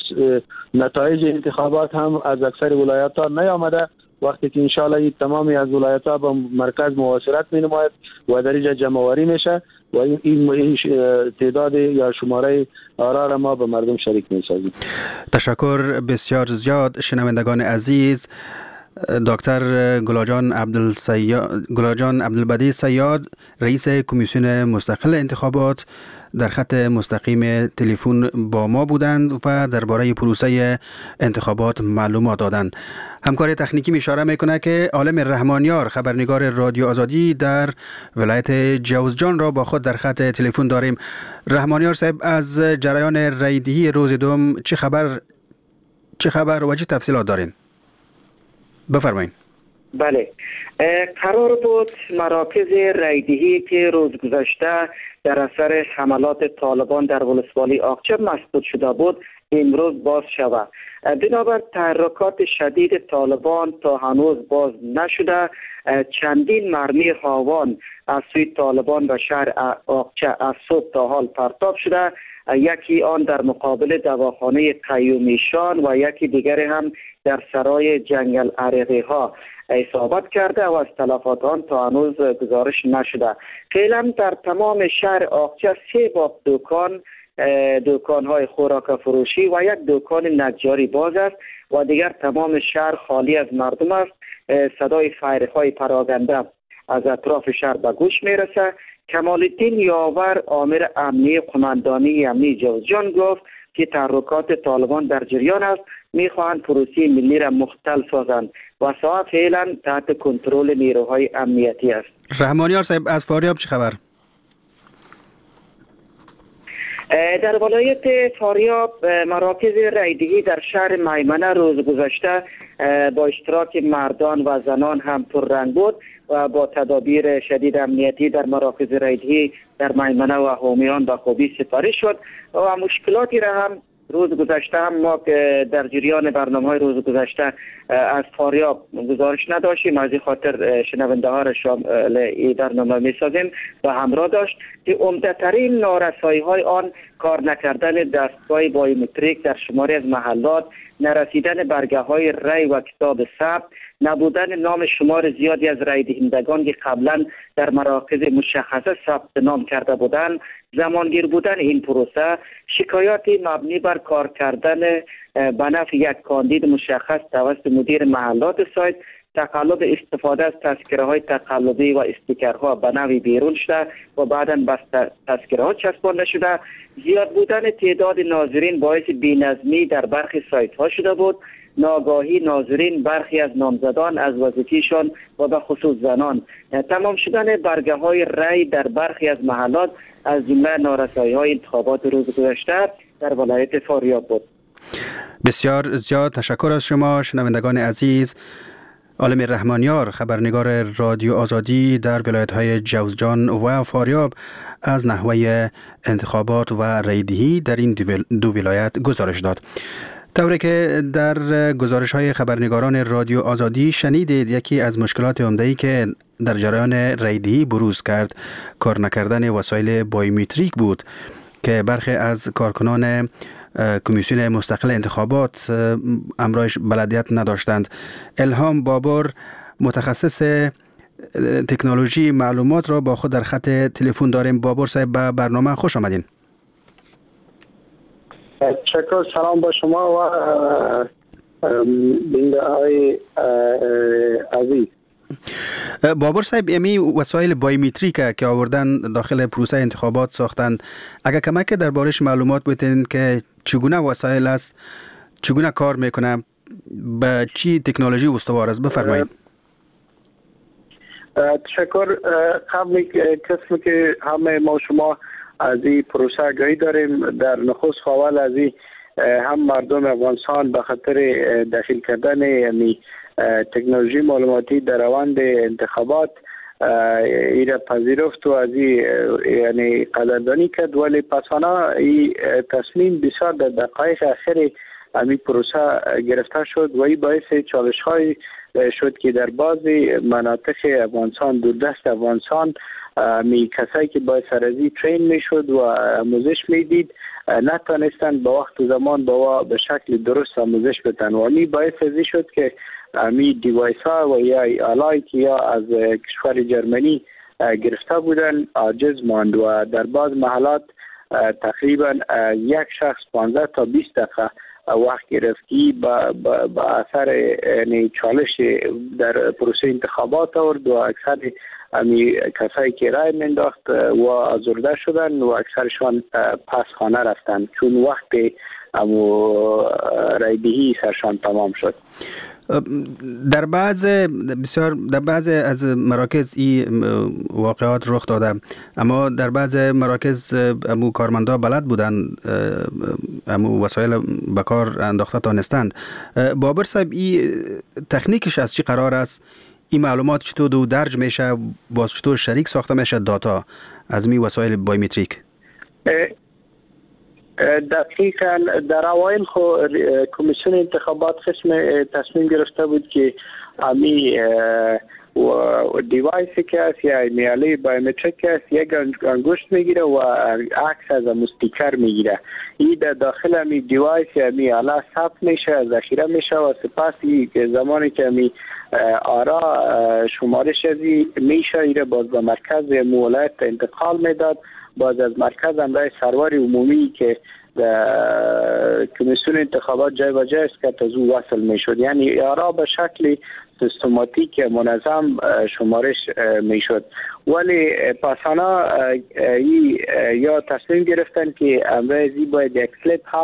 نتایج انتخابات هم از اکثر ولایات ها نیامده. وقتی که انشاءالله تمامی از ولایت ها به مرکز مواصلت می نماید و در اینجا جمع‌آوری میشه و این, این تعداد یا شماره آرا را ما به مردم شریک می سازیم. تشکر بسیار زیاد شنوندگان عزیز. دکتر گلاجان عبدالسیاد گلاجان عبدالبدی صیاد رئیس کمیسیون مستقل انتخابات در خط مستقیم تلفن با ما بودند و درباره پروسه انتخابات معلومات دادند. همکار تکنیکی اشاره میکنه که عالم رحمانیار خبرنگار رادیو آزادی در ولایت جوزجان را با خود در خط تلفن داریم. رحمانیار صاحب از جریان رایدهی روز دوم چه خبر چه خبر و چه تفصیلات دارین؟ بفرمایید. بله، قرار بود مراکز رایدهی که روز گذشته در اثر حملات طالبان در ولسوالی آقچه مسدود شده بود امروز باز شود. بنابر تحرکات شدید طالبان تا هنوز باز نشده. چندین مرمی هاوان از سوی طالبان به شهر آقچه از صبح تا حال پرتاب شده، یکی آن در مقابل دواخانه قیومیشان و یکی دیگر هم در سرای جنگل عریقی ها اصابت کرده و از تلفات آن تا هنوز گزارش نشده. فعلا در تمام شهر آقچه سه باغ دکان دکان های خوراک فروشی و یک دکان نجاری باز است و دیگر تمام شهر خالی از مردم است. صدای فایرهای پراکنده از اطراف شهر به گوش میرسه. کمال الدین یاور آمر امنی قماندانی امنی جوزجان گفت که تحرکات طالبان در جریان است میخواهند پروسه ملی را مختل سازند و ساعت فعلا تحت کنترل نیروهای امنیتی است. رحمانیار صاحب از فاریاب چه خبر؟ در ولایت فاریاب مراکز رایدهی در شهر میمنه روز گذشته با اشتراک مردان و زنان هم پررنگ بود و با تدابیر شدید امنیتی در مراکز رایدهی در میمنه و حومیان به خوبی سپاری شد و مشکلاتی را هم روز گذشته هم ما در جریان برنامه‌های روز گذشته از فاریاب گزارش نداشتیم، از این خاطر شنونده ها را شامل این برنامه می‌سازیم و همراه داشت که عمده‌ترین نارسایی‌های آن کار نکردن دستگاه بایومتریک در شماری از محلات، نرسیدن برگه‌های رای و کتاب ثبت، نبودن نام شمار زیادی از رای دهندگان که قبلا در مراکز مشخصه ثبت نام کرده بودند، زمانگیر بودن این پروسه، شکایاتی مبنی بر کار کردن به نفع یک کاندید مشخص توسط مدیر محلات سایت، تقلب استفاده از تذکره های تقلبی و استیکرها به نوعی بیرون شده و بعدا بس تذکره ها چسبانده شده، زیاد بودن تعداد ناظرین باعث بی‌نظمی در برخی سایت ها شده بود، ناگاهی ناظرین برخی از نامزدان از وظیفه‌شان و به خصوص زنان، تمام شدن برگه های رای در برخی از محلات از جمله نارسایی های انتخابات روز گذشته در ولایت فاریاب بود. بسیار زیاد تشکر از شما شنوندگان عزیز. عالم رحمانیار خبرنگار رادیو آزادی در ولایت‌های جوزجان و فاریاب از نحوه انتخابات و رایدهی در این دو ولایت گزارش داد. طوری که در گزارش های خبرنگاران رادیو آزادی شنیدید، یکی از مشکلات عمده‌ای که در جریان رایدهی بروز کرد کار نکردن وسایل بایومتریک بود که برخی از کارکنان کمیسیون مستقل انتخابات امرایش بلدیت نداشتند. الهام بابر متخصص تکنولوژی معلومات را با خود در خط تلفن داریم. بابر صاحب به برنامه خوش آمدین. تشکر، سلام با شما و بیننده های عزیز. بابر صاحب، امی وسایل بایومتریک که آوردن داخل پروسه انتخابات ساختند، اگر کمک دربارش معلومات بدین که چگونه وسایل است، چگونه کار میکنه، به چی تکنولوژی استوار است، بفرمایید. تشکر. قبل قسم که همه ما شما از این پروسه آگاهی داریم، در نخست اول از این هم مردم افغانستان به خاطر داخل کردن یعنی تکنولوژی معلوماتی در روند انتخابات ایره پذیرفت و از این یعنی قدردانی کرد، ولی پسانا این تصمیم بسیار در دقایق اخیر امی پروسه گرفته شد و این باعث چالش های شد که در بعضی مناطق افغانستان، دوردست افغانستان، می کسایی که باید سرازی ترین می شد و آموزش می دید نتانستند با وقت و زمان با به شکل درست آموزش بدن و این باعث ازی شد که می دیوایس ها و یا آلایی که یا از کشور جرمنی گرفته بودن عاجز ماند و در بعض محلات تقریبا یک شخص پانزده تا بیست دقیقه وقت گرفتی با, با, با اثر یعنی چالش در پروسه انتخابات آورد و اکثر امی کسایی که رای منداخت و آزرده شدن و اکثرشان پس خانه رفتن چون وقت امو رایدهی سرشان تمام شد. در بعض بسیار در بعض از مراکز این واقعات رخ داده، اما در بعض مراکز امو کارمندا بلد بودن امو وسایل به کار انداخته تانستند. بابر صاحب، این تکنیکش از چی قرار است؟ این معلومات چطور دو درج میشه، باز چطور شریک ساخته میشه داتا از می وسایل بایومتریک؟ دقیقاً در اوایل خو کمیسیون انتخابات قسم تصمیم گرفته بود که امی و دیوایسی که است یا میاله بایومتریک است یک انگشت میگیره و عکس از مستیکر میگیره. این در داخل امی دیوایس یا میاله ثبت میشه، ذخیره میشه و سپس زمانی که امی آرا شمارش ازی میشه ایره باز به مرکز ولایت انتقال میداد، باز از مرکز امرای سرور عمومی که کمیسیون انتخابات جای و جای است که تزو وصل می شد، یعنی آرا به شکل سیستماتیک منظم شمارش می شد. ولی پسانا یا تصمیم گرفتن که امرای زی باید یک کلیپ هم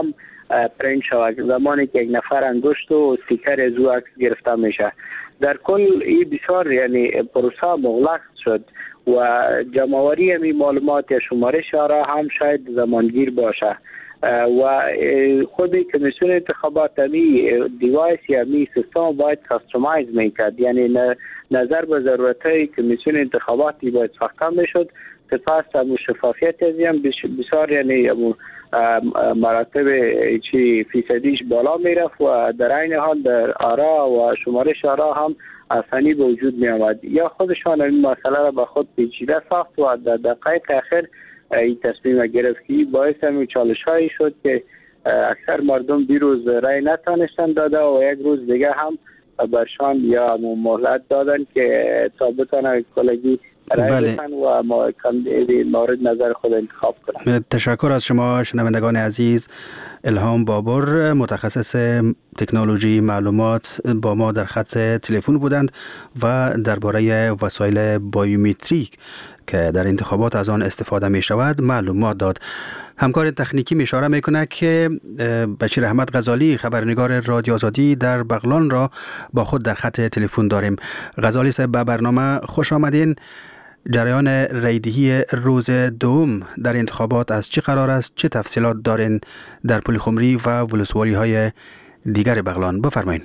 پرینت شود. زمانی که یک نفر انگشت و استیکر از او عکس گرفته میشه. در کل این بسیار یعنی پروسه مغلق شد و جمع‌آوری این معلومات یا شمارش آرا هم شاید زمانگیر باشه و خود کمیسیون انتخابات می دیوایس یا می سیستم باید کاستومایز میکرد، یعنی نظر به ضرورت‌های کمیسیون انتخاباتی باید ساخته میشد. سپس هم شفافیت از هم بسیار یعنی مراتب چی فیصدیش بالا میرفت و در این حال در آرا و شمارش آرا هم آسانی به وجود می آمد. یا خودشان این مسئله را به خود پیچیده ساخت و در دقایق اخیر این تصمیم گرفت که باعث همین چالش هایی شد که اکثر مردم دیروز رای نتانستن داده و یک روز دیگه هم برشان یا مهلت دادن که تا بتانن کلگی رای بله. بتن و ما مورد نظر خود انتخاب کنن. تشکر از شما شنوندگان عزیز. الهام بابر متخصص تکنولوژی معلومات با ما در خط تلفن بودند و درباره وسایل بایومتریک که در انتخابات از آن استفاده می شود معلومات داد. همکار تکنیکی اشاره می کند که بشیر احمد غزالی خبرنگار رادیو آزادی در بغلان را با خود در خط تلفن داریم. غزالی صاحب به برنامه خوش آمدین. جریان رایدهی روز دوم در انتخابات از چه قرار است؟ چه تفصیلات دارین در پلخمری و ولسوالی های دیگر بغلان؟ بفرمایید.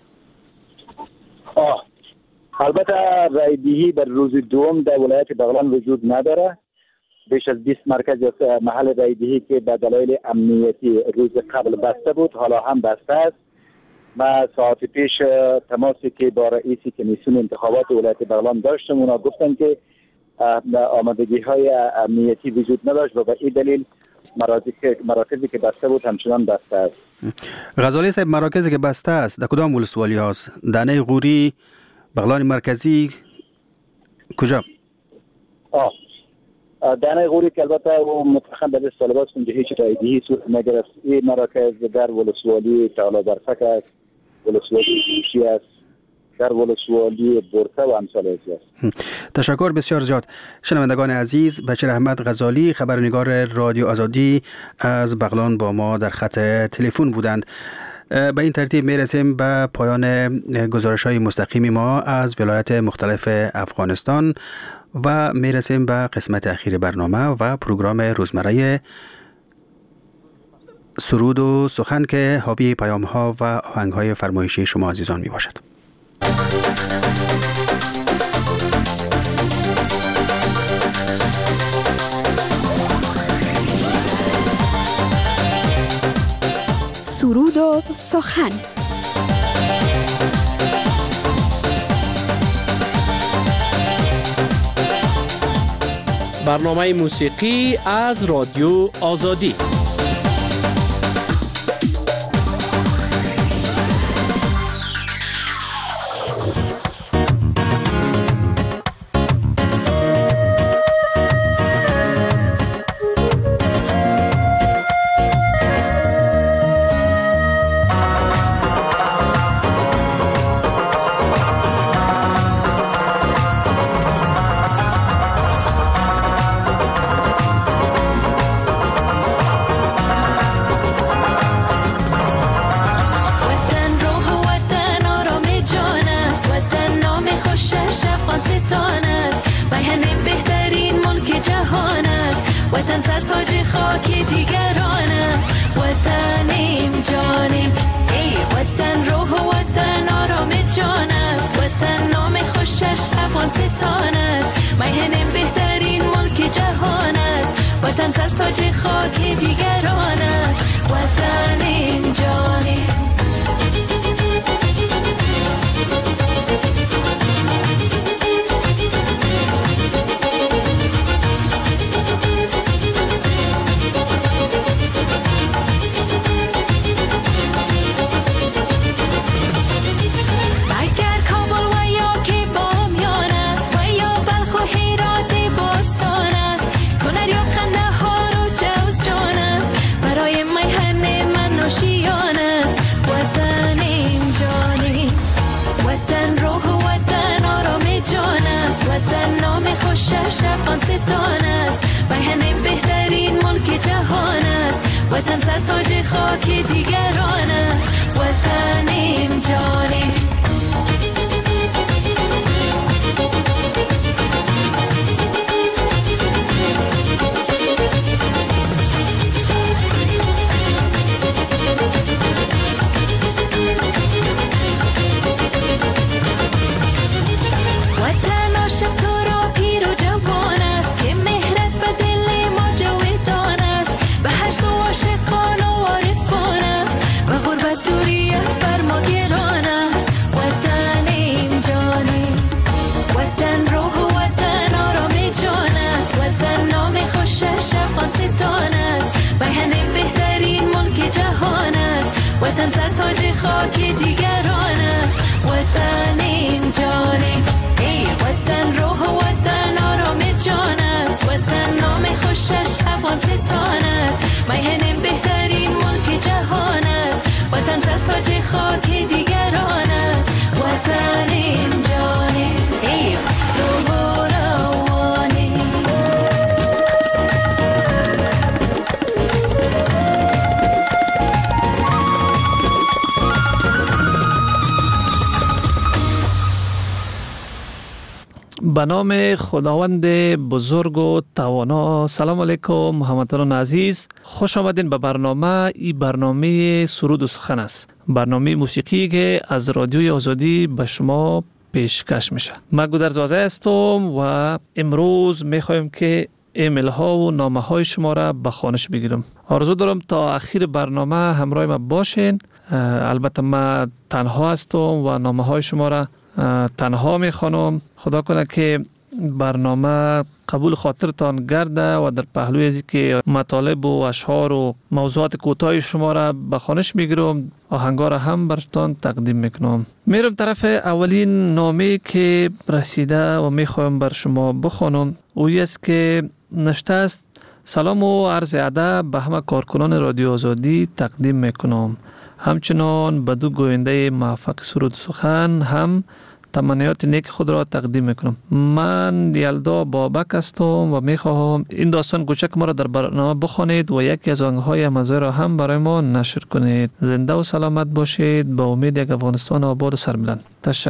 آه البته رایدهی در روز دوم در ولایت بغلان وجود نداره. بیش از بیست مرکز یا محل رایدهی که به دلایل امنیتی روز قبل بسته بود حالا هم بسته است. ما ساعت پیش تماسی که با رئیس کمیسیون انتخابات ولایت بغلان داشتم، اونا گفتن که آمادگی های امنیتی وجود نداشت و به این دلیل مراکزی که بسته بود همچنان بسته است. غزالی صاحب، مراکزی که بسته است در کدام ولسوالی هاست؟ دانه غوری، بغلان مرکزی، کجا؟ آه دانه غوری که البته و متخم به دست طالبات کنجه هیچ رایدهی صورت نگرفت. این مراکز در ولسوالی تعالی برفک است، ولسوالی دوشی است، در ولسوالی برته و امثال است. تشکر بسیار زیاد. شنوندگان عزیز، بشیر احمد غزالی خبرنگار رادیو آزادی از بغلان با ما در خط تلفن بودند. به این ترتیب می رسیم به پایان گزارش های مستقیم ما از ولایت مختلف افغانستان و می رسیم به قسمت اخیر برنامه و پروگرام روزمره سرود و سخن که حاوی پیام ها و آهنگ های فرمایشی شما عزیزان می باشد. سرود و سخن. برنامه موسیقی از رادیو آزادی. وطن سر تاج خاک دی به نام خداوند بزرگ و توانا. سلام علیکم هموطنان عزیز، خوش آمدین به برنامه. این برنامه سرود و سخن است، برنامه موسیقی که از رادیوی آزادی به شما پیشکش میشه. من گودرز وازه هستم و امروز میخوایم که ایمیل ها و نامه های شما را به خوانش بگیرم. آرزو دارم تا آخر برنامه همراه ما باشین. البته من تنها هستم و نامه های شما را تنها میخوانم. خدا کنه که برنامه قبول خاطرتان گرده و در پهلوی از که مطالب و اشعار و موضوعات کوتاه شما را به خوانش میگیرم، آهنگا را هم براتون تقدیم میکنم. میرم طرف اولین نامه که رسیده و میخوایم بر شما بخوانم. اوی است که نشته است: سلام و عرض ادب به همه کارکنان رادیو آزادی تقدیم میکنم. همچنان به دو گوینده موفق سرود سخن هم تمنیات نیک خود را تقدیم میکنم. من یلدا بابک هستم و میخواهم این داستان کوچک ما را در برنامه بخوانید و یکی از آهنگ‌های مزه را هم برای ما نشر کنید. زنده و سلامت باشید. با امید یک افغانستان آباد و سربلند.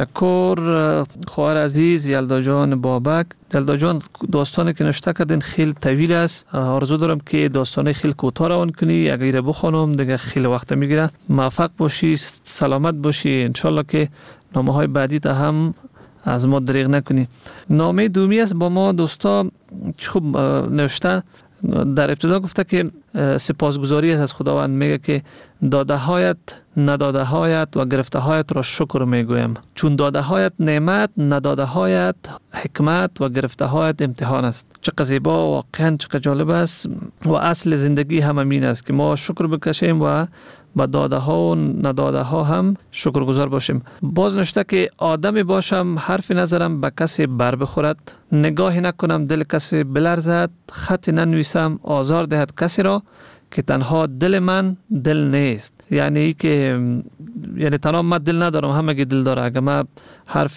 تشکر خواهر عزیز یلدا جان بابک. یلدا جان، داستانی که نوشته کردین خیلی طویل است. آرزو دارم که داستان خیلی کوتاه روان کنی. اگر بخونم دیگه خیلی وقت میگیره. موفق باشی، سلامت باشی. انشالله که نامه های بعدی تا هم از ما دریغ نکنی. نامه دومی است با ما دوستا خوب نوشته. در ابتدا گفته که سپاسگزاری است از خداوند. میگه که داده هایت نداده هایت و گرفته هایت را شکر میگویم، چون داده هایت نعمت، نداده هایت حکمت و گرفته هایت امتحان است. چقدر زیبا، واقعا چقدر جالب است. و اصل زندگی هم همین است که ما شکر بکشیم و با داده ها و نداده ها هم شکرگزار باشیم. باز نوشته که آدمی باشم حرفی نظرم به کسی بر بخورد، نگاهی نکنم دل کسی بلرزد، خطی ننویسم آزار دهد کسی را که تنها دل من دل نیست. یعنی که یعنی تنها من دل ندارم، همگی دل داره. اگر من حرف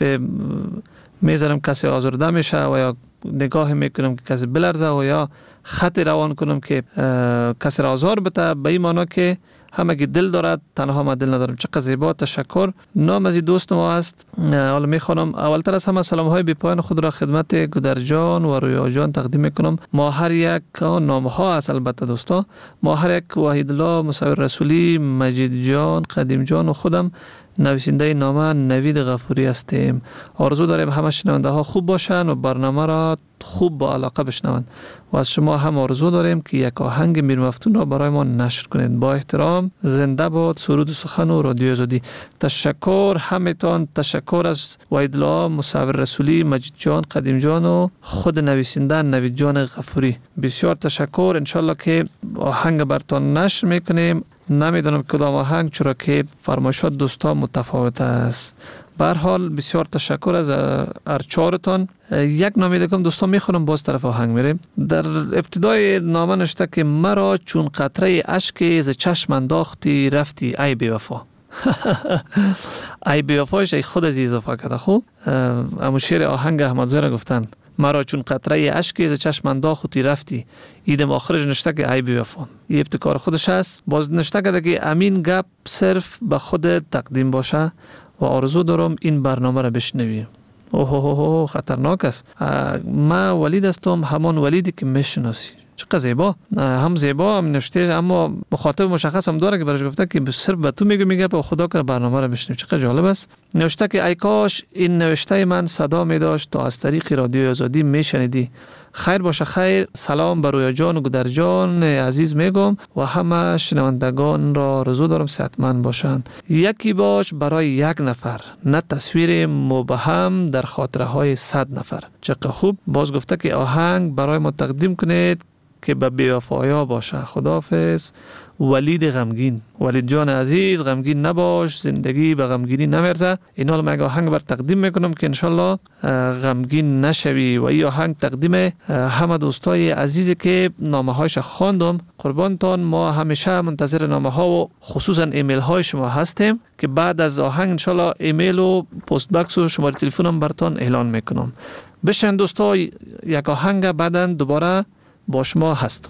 میذارم کسی آزرده میشه و یا نگاه میکنم که کسی بلرزه و یا خط روان کنم که کسی را آزار بده، به این معنی که همگی دل دارد، تنها ما دل ندارم. چقدر زیبا. تشکر. نام از دوست ما است. حالا میخوانم. اولتر از همه سلام های بی پایان خود را خدمت گودر جان و رویا جان تقدیم میکنم. ما هر یک نام ها است البته دوستا. ما هر یک وحید الله، مصور رسولی، مجید جان، قدیم جان و خودم نویسنده نامه نوید غفوری هستیم. آرزو داریم همه شنونده ها خوب باشن و برنامه را خوب با علاقه بشنوند و از شما هم آرزو داریم که یک آهنگ میر مفتون را برای ما نشر کنید. با احترام، زنده باد سرود سخن و رادیو آزادی. تشکر همتان. تشکر از وحید الله، مصور رسولی، مجید جان، قدیم جان و خود نویسنده نوید جان غفوری. بسیار تشکر. انشالله که آهنگ براتون نشر میکنیم. نمیدونم کدام آهنگ، چرا که فرمایشات دوستا متفاوت است. به هر حال بسیار تشکر از ارچارتان. یک نامه دیگه دوستان میخونم، باز طرف آهنگ میریم. در ابتدای نامه نوشته که مرا چون قطره اشک ز چشم انداختی رفتی ای بی وفا. ای بی وفایش ای خود از اضافه کرده. خوب همون شعر آهنگ احمدزاده را گفتن. مرا چون قطره اشکی ز چشم انداختی رفتی. ایدم آخرش نشته که ای بی وفا. این ابتکار خودش است. باز نشته کرده که امین گپ صرف به خود تقدیم باشه و آرزو دارم این برنامه را بشنوی. اوه اوه اوه خطرناک است. ما ولید هستم، همان ولیدی که میشناسی. چقدر زیبا. هم زیبا هم نوشته، اما مخاطب مشخص هم داره که برش گفته که صرف به تو میگه میگه به خدا که برنامه رو بشنوی. چقدر جالب است. نوشته که ای کاش این نوشته من صدا می داشت تا از طریق رادیو آزادی میشنیدی. خیر باشه خیر. سلام بر رویا جان و گودر جان عزیز میگم و همه شنوندگان را آرزو دارم صحتمند باشند. یکی باش برای یک نفر، نه تصویر مبهم در خاطره های صد نفر. چقدر خوب. باز گفته که آهنگ برای ما تقدیم کنید که به بی‌وفایا باشه. خداحافظ. ولید غمگین. ولید جان عزیز، غمگین نباش، زندگی به غمگینی نمیرزه. این حال من آهنگ بر تقدیم میکنم که انشالله غمگین نشوی. و این آهنگ تقدیم همه دوستای عزیزی که نامه هایش خواندم. قربانتان. ما همیشه منتظر نامه ها و خصوصا ایمیل های شما هستیم که بعد از آهنگ انشالله ایمیل و پست باکس و شماره تلفنم براتون اعلان میکنم. بشن دوستا، یک آهنگ بعدن دوباره با شما هستم.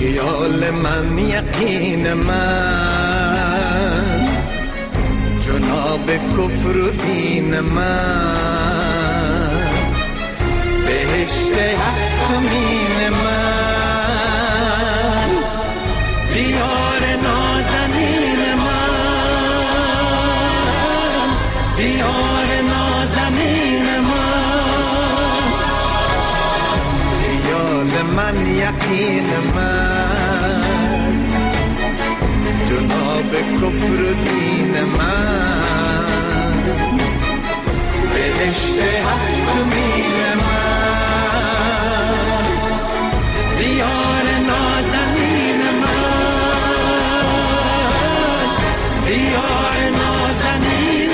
خیال من یقین من جناب کفر و دین من بهشت هفتمین من دیار نازنین من دیار نازنین من خیال من یقین من جناب کفر و دین من بهشت هفتمین من دیار نازنین من دیار نازنین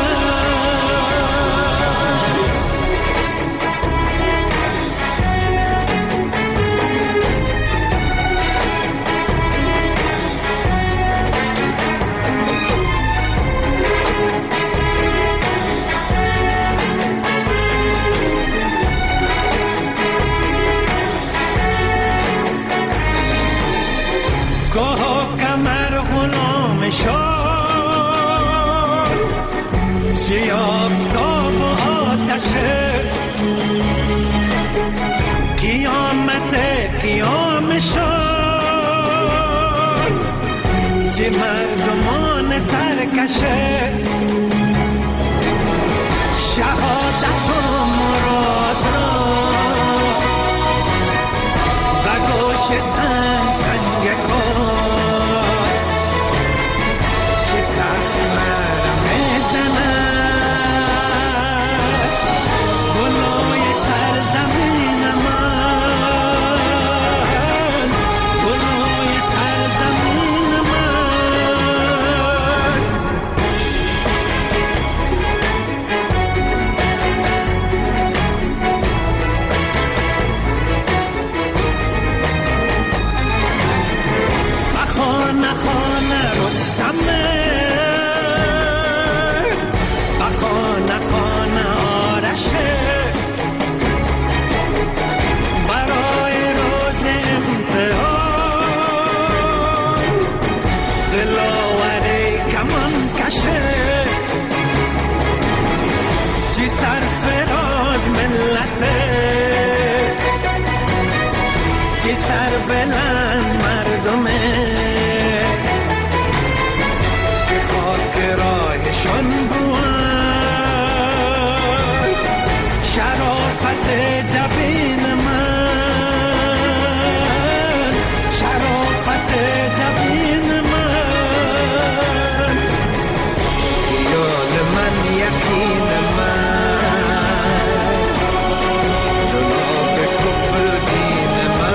چی آفتاب و آتشه قیامت قیام شد چی مردمان سرکشه شهادت و مراد را و گوش سنگ سنگ خود چی سخت مرم زنه سر بلند مردمه که خاک راهشون بود شرافت جبین من شرافت جبین من خیال من یقین من جناب کفر دین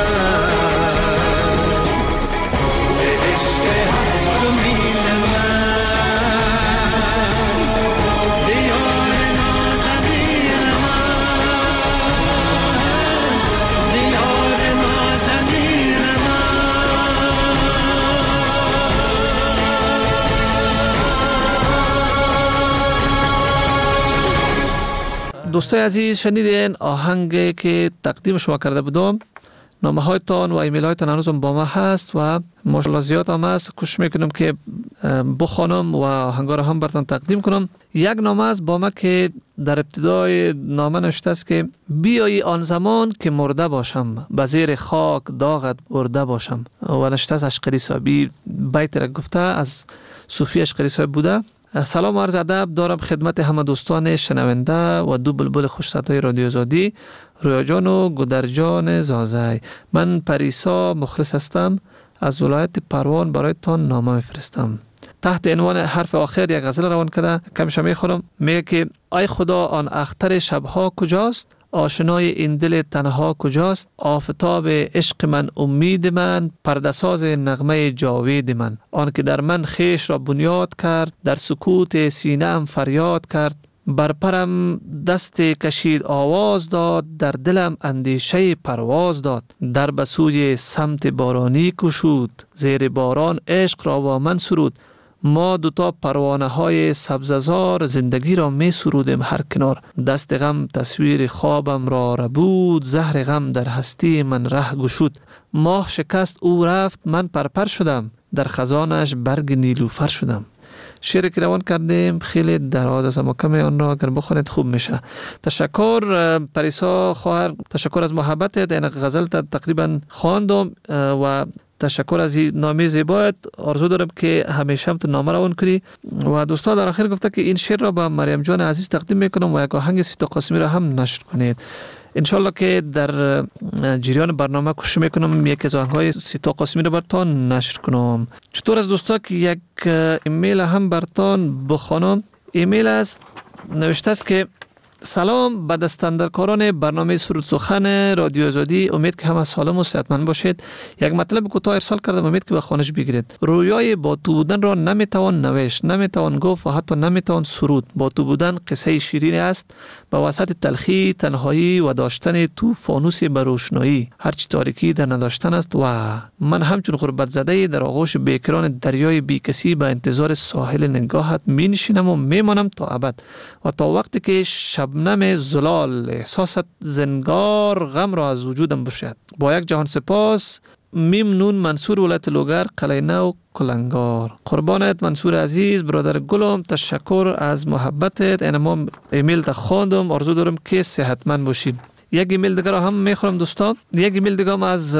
دوستای عزیز شنیدین آهنگی که تقدیم شما کرده بودم. نامه هایتان و ایمیل هایتان هنوزم با ما هست و ماشاءالله زیاد هم هست. کوشش میکنم که بخوانم و آهنگا رو هم براتون تقدیم کنم. یک نامه است با ما که در ابتدای نامه نوشته است که بیایی آن زمان که مرده باشم به زیر خاک داغت برده باشم و نوشته است اشقری صاحبی. بیت را گفته از صوفی اشقری صاحب بوده. سلام و عرض ادب دارم خدمت همه دوستان شنونده و دو بلبل خوش صدای رادیو آزادی، رویا جان و گودر جان زازای. من پریسا مخلص هستم، از ولایت پروان برایتان نامه میفرستم. تحت عنوان حرف آخر یک غزل روان کرده، کمش میخورم. میگه که ای خدا آن اختر شبها کجاست، آشنای این دل تنها کجاست، آفتاب عشق من امید من، پرده‌ساز نغمه جاوید من، آن که در من خیش را بنیاد کرد، در سکوت سینه ام فریاد کرد، بر پرم دست کشید آواز داد، در دلم اندیشه پرواز داد، در بسوی سمت بارانی کشود، زیر باران عشق را با من سرود، ما دوتا پروانه های سبززار زندگی را می سرودیم هر کنار. دست غم تصویر خوابم را ربود، زهر غم در هستی من ره گشود. ماه شکست او رفت من پرپر شدم، در خزانش برگ نیلوفر شدم. شعر که روان کردیم خیلی دراز است اما کمی آن را اگر بخونید خوب میشه. تشکر پریسا خواهر، تشکر از محبتت. این غزل تقریبا خواندم و تشکر از این نامه زیبایت. آرزو دارم که همیشه هم تو نامه روان کنی. و دوستا در آخر گفته که این شعر را به مریم جان عزیز تقدیم میکنم و یک آهنگ سیتا قاسمی را هم نشر کنید. انشالله که در جریان برنامه کوشش میکنم یک از آهنگ‌های سیتا قاسمی را براتون نشر کنم. چطور از دوستا که یک ایمیل هم براتون بخوانم. ایمیل است، نوشته است که سلام به دستاندرکاران برنامه سرود سخن رادیو آزادی، امید که همه سالم و صحتمند باشید. یک مطلب کوتاه ارسال کردم، امید که به خوانش بگیرید. رویای با تو بودن را نمیتوان نوشت، نمیتوان گفت و حتی نمیتوان سرود. با تو بودن قصه شیرین است، به وسط تلخی، تنهایی و داشتن تو فانوس به روشنایی. هرچی تاریکی در نداشتن است. و من همچون غربت زده در آغوش بیکران دریای بی کسی به انتظار ساحل نگاهت می نشینم و میمانم تا ابد و تا وقتی که شبنم زلال احساست زنگار غم را از وجودم بشد. با یک جهان سپاس، میم نون منصور ولایت لوگر، قلعه نو کلنگار. قربانت منصور عزیز، برادر گلم، تشکر از محبتت. این ما ایمیل تا خواندم، آرزو دارم که صحتمند باشیم. یک ایمیل دیگر هم میخورم دوستان. یک ایمیل دیگر هم از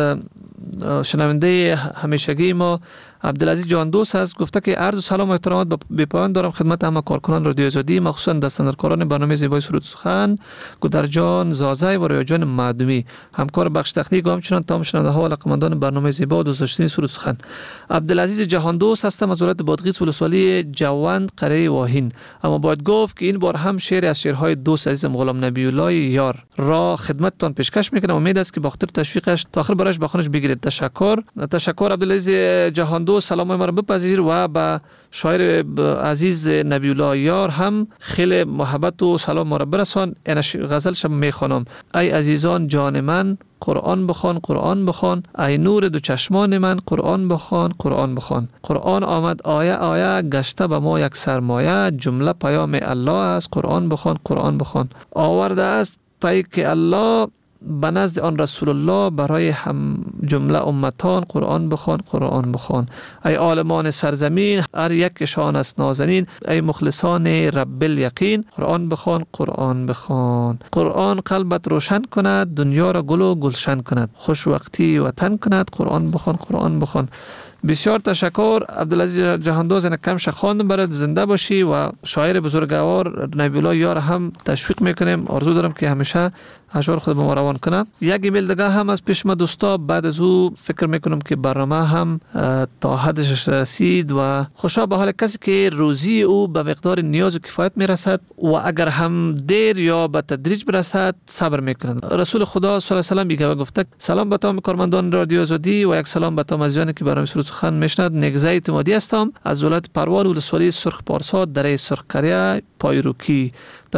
شنونده همیشگی ما عبدالعزیز جان دوست است. گفته که عرض سلام و احترامات به پایان دارم خدمت همه کارکنان رادیو آزادی، مخصوصا دستاندرکاران برنامه زیبای سرود سخن، گودرجان زازای و ریاجان معدومی، همکار بخش تکنیک و همچنان تمام شنونده ها و علاقه‌مندان برنامه زیبا و دوست داشتنی سرود سخن. عبدالعزیز جهان دوست هستم از ولایت بادغیس ولسوالی جوند قریه واهین. اما باید گفت که این بار هم شعر از شعرهای دوست عزیزم غلام نبی الله یار را خدمتتان پیشکش میکنم. امید است که با خاطر تشویقش تا آخر برایش بخونش بگیرید. تشکر تشکر عبدالعزیز جهان دوست، سلام ما را بپذیر و با شاعر عزیز نبی الله یار هم خیلی محبت و سلام ما را برسان. این غزل شب میخوانم. ای عزیزان جان من قرآن بخوان، قرآن بخوان، ای نور دو چشمان من قرآن بخوان، قرآن بخوان. قرآن آمد آیه آیه، گشته به ما یک سرمایه، جمله پیام الله است قرآن بخوان، قرآن بخوان. آورده است پیک الله به نزد آن رسول الله برای هم جمله امتان قرآن بخوان، قرآن بخوان. ای عالمان سرزمین هر یکشان است نازنین، ای مخلصان رب الیقین قرآن بخوان، قرآن بخوان. قرآن قلبت روشن کند، دنیا را گل و گلشن کند، خوش وقتی وطن کند قرآن بخوان، قرآن بخوان. بسیار تشکر عبدالعزیز جهاندوز. این کم خواندم برات، زنده باشی و شاعر بزرگوار نبی الله یار هم تشویق میکنیم. آرزو دارم که همیشه اشعار خود ما روان کنه. یک ایمیل دیگه هم از پیش ما دوستا، بعد از او فکر میکنم که برنامه هم تا حدش رسید و خوشا به حال کسی که روزی او به مقدار نیاز و کفایت میرسد و اگر هم دیر یا به تدریج برسد صبر میکنند. رسول خدا صلی الله علیه و آله گفته سلام به تمام کارمندان رادیو آزادی و یک سلام به تمام عزیزانی که برنامه سرود سخن میشنوند. نگزه اعتمادی هستم از ولایت پروان ولسوالی سرخ پارسا دره سرخ قریه پایروکی.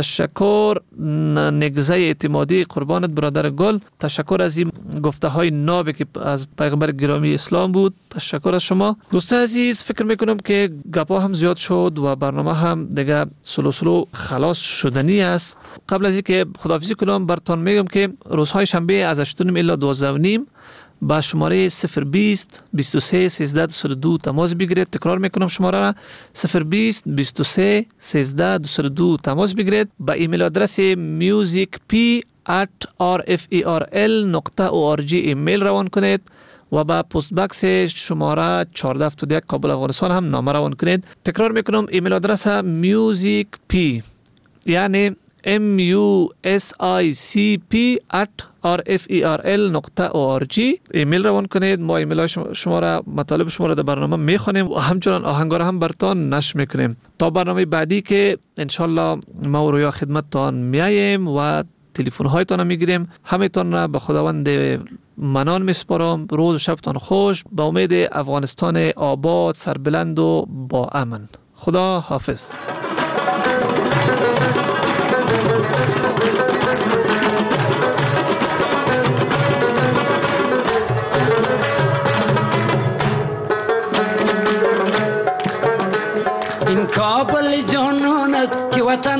تشکر نگزه اعتمادی، قربانت برادر گل. تشکر از این گفته های نابی که از پیغمبر گرامی اسلام بود. تشکر از شما دوست عزیز. فکر میکنم که گپا هم زیاد شد و برنامه هم دیگه سلو سلو خلاص شدنی است. قبل از اینکه خداحافظی کنم براتون میگم که روزهای شنبه از هشت و نیم الی دوازده و نیم با شماره صفر بیست بیست و سه سیزده دویست و دو تماس بگیرید. تکرار میکنم شماره را صفر بیست بیست و سه سیزده دویست و دو تماس بگیرید. با ایمیل آدرس میوزیک پی ات آر اف ای آر ال نقطه او آر جی ایمیل روان کنید و با پست باکس شماره چهارده هفتاد و یک کابل افغانستان هم نامه روان کنید. تکرار میکنم ایمیل آدرس میوزیک پی یعنی ام یو اس آی سی پی ات آر اف ای آر ال نقطه او آر جی ایمیل روان کنید. ما ایمیل شما را مطالب شما را در برنامه میخوانیم و همچنان آهنگا را هم براتون نشر میکنیم تا برنامه بعدی که انشالله ما و رویا خدمتتان میاییم و تلفن هایتان میگیریم. همتون را به خداوند منان میسپارم. روز و شبتان خوش، با امید افغانستان آباد، سربلند و با امن. خدا حافظ.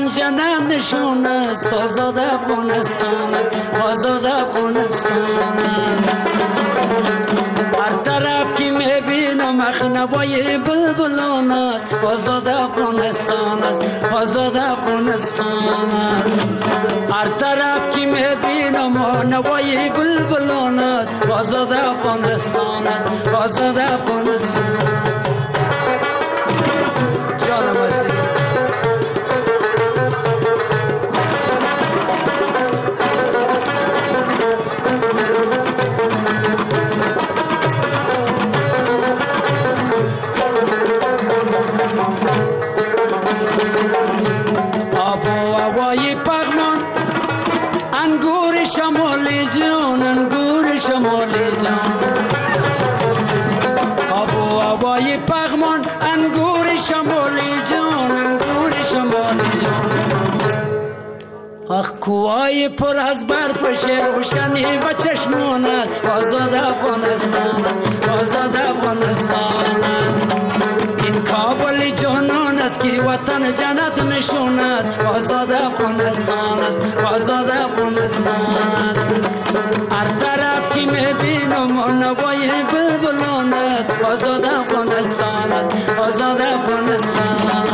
جنت نشون است آزاد افغانستان است آزاد افغانستان است هر طرف که میبینم اخنوای بلبلان است آزاد افغانستان است آزاد افغانستان است هر طرف که میبینم نوای بلبلان است آزاد افغانستان است آزاد افغانستان جانم است کوهای پر از برف روشنی و چشمانت آزاد افغانستان آزاد افغانستان این کابل جانان است که وطن جنت نشون است آزاد افغانستان آزاد افغانستان هر طرف که میبینم نوای بلبلان است آزاد افغانستان آزاد افغانستان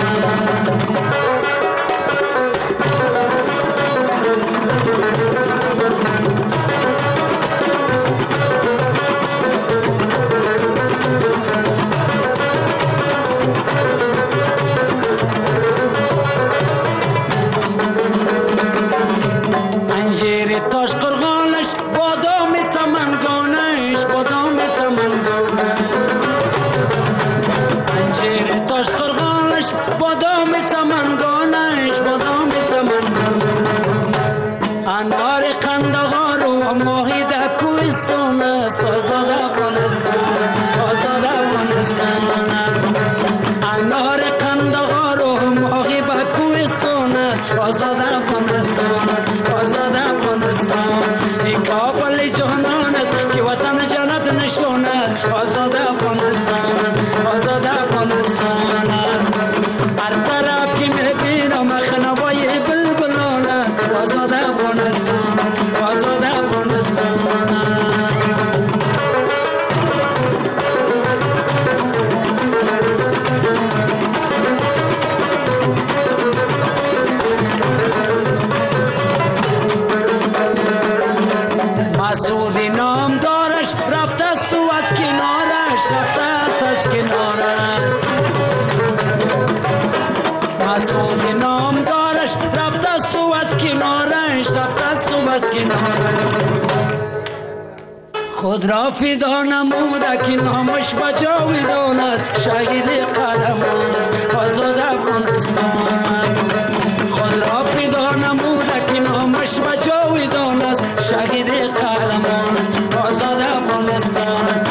خود را فدا نموده که نامش با جاویدان است شهید قهرمان آزاد افغانستان خود را فدا نموده که نامش با جاویدان است شهید قهرمان آزاد افغانستان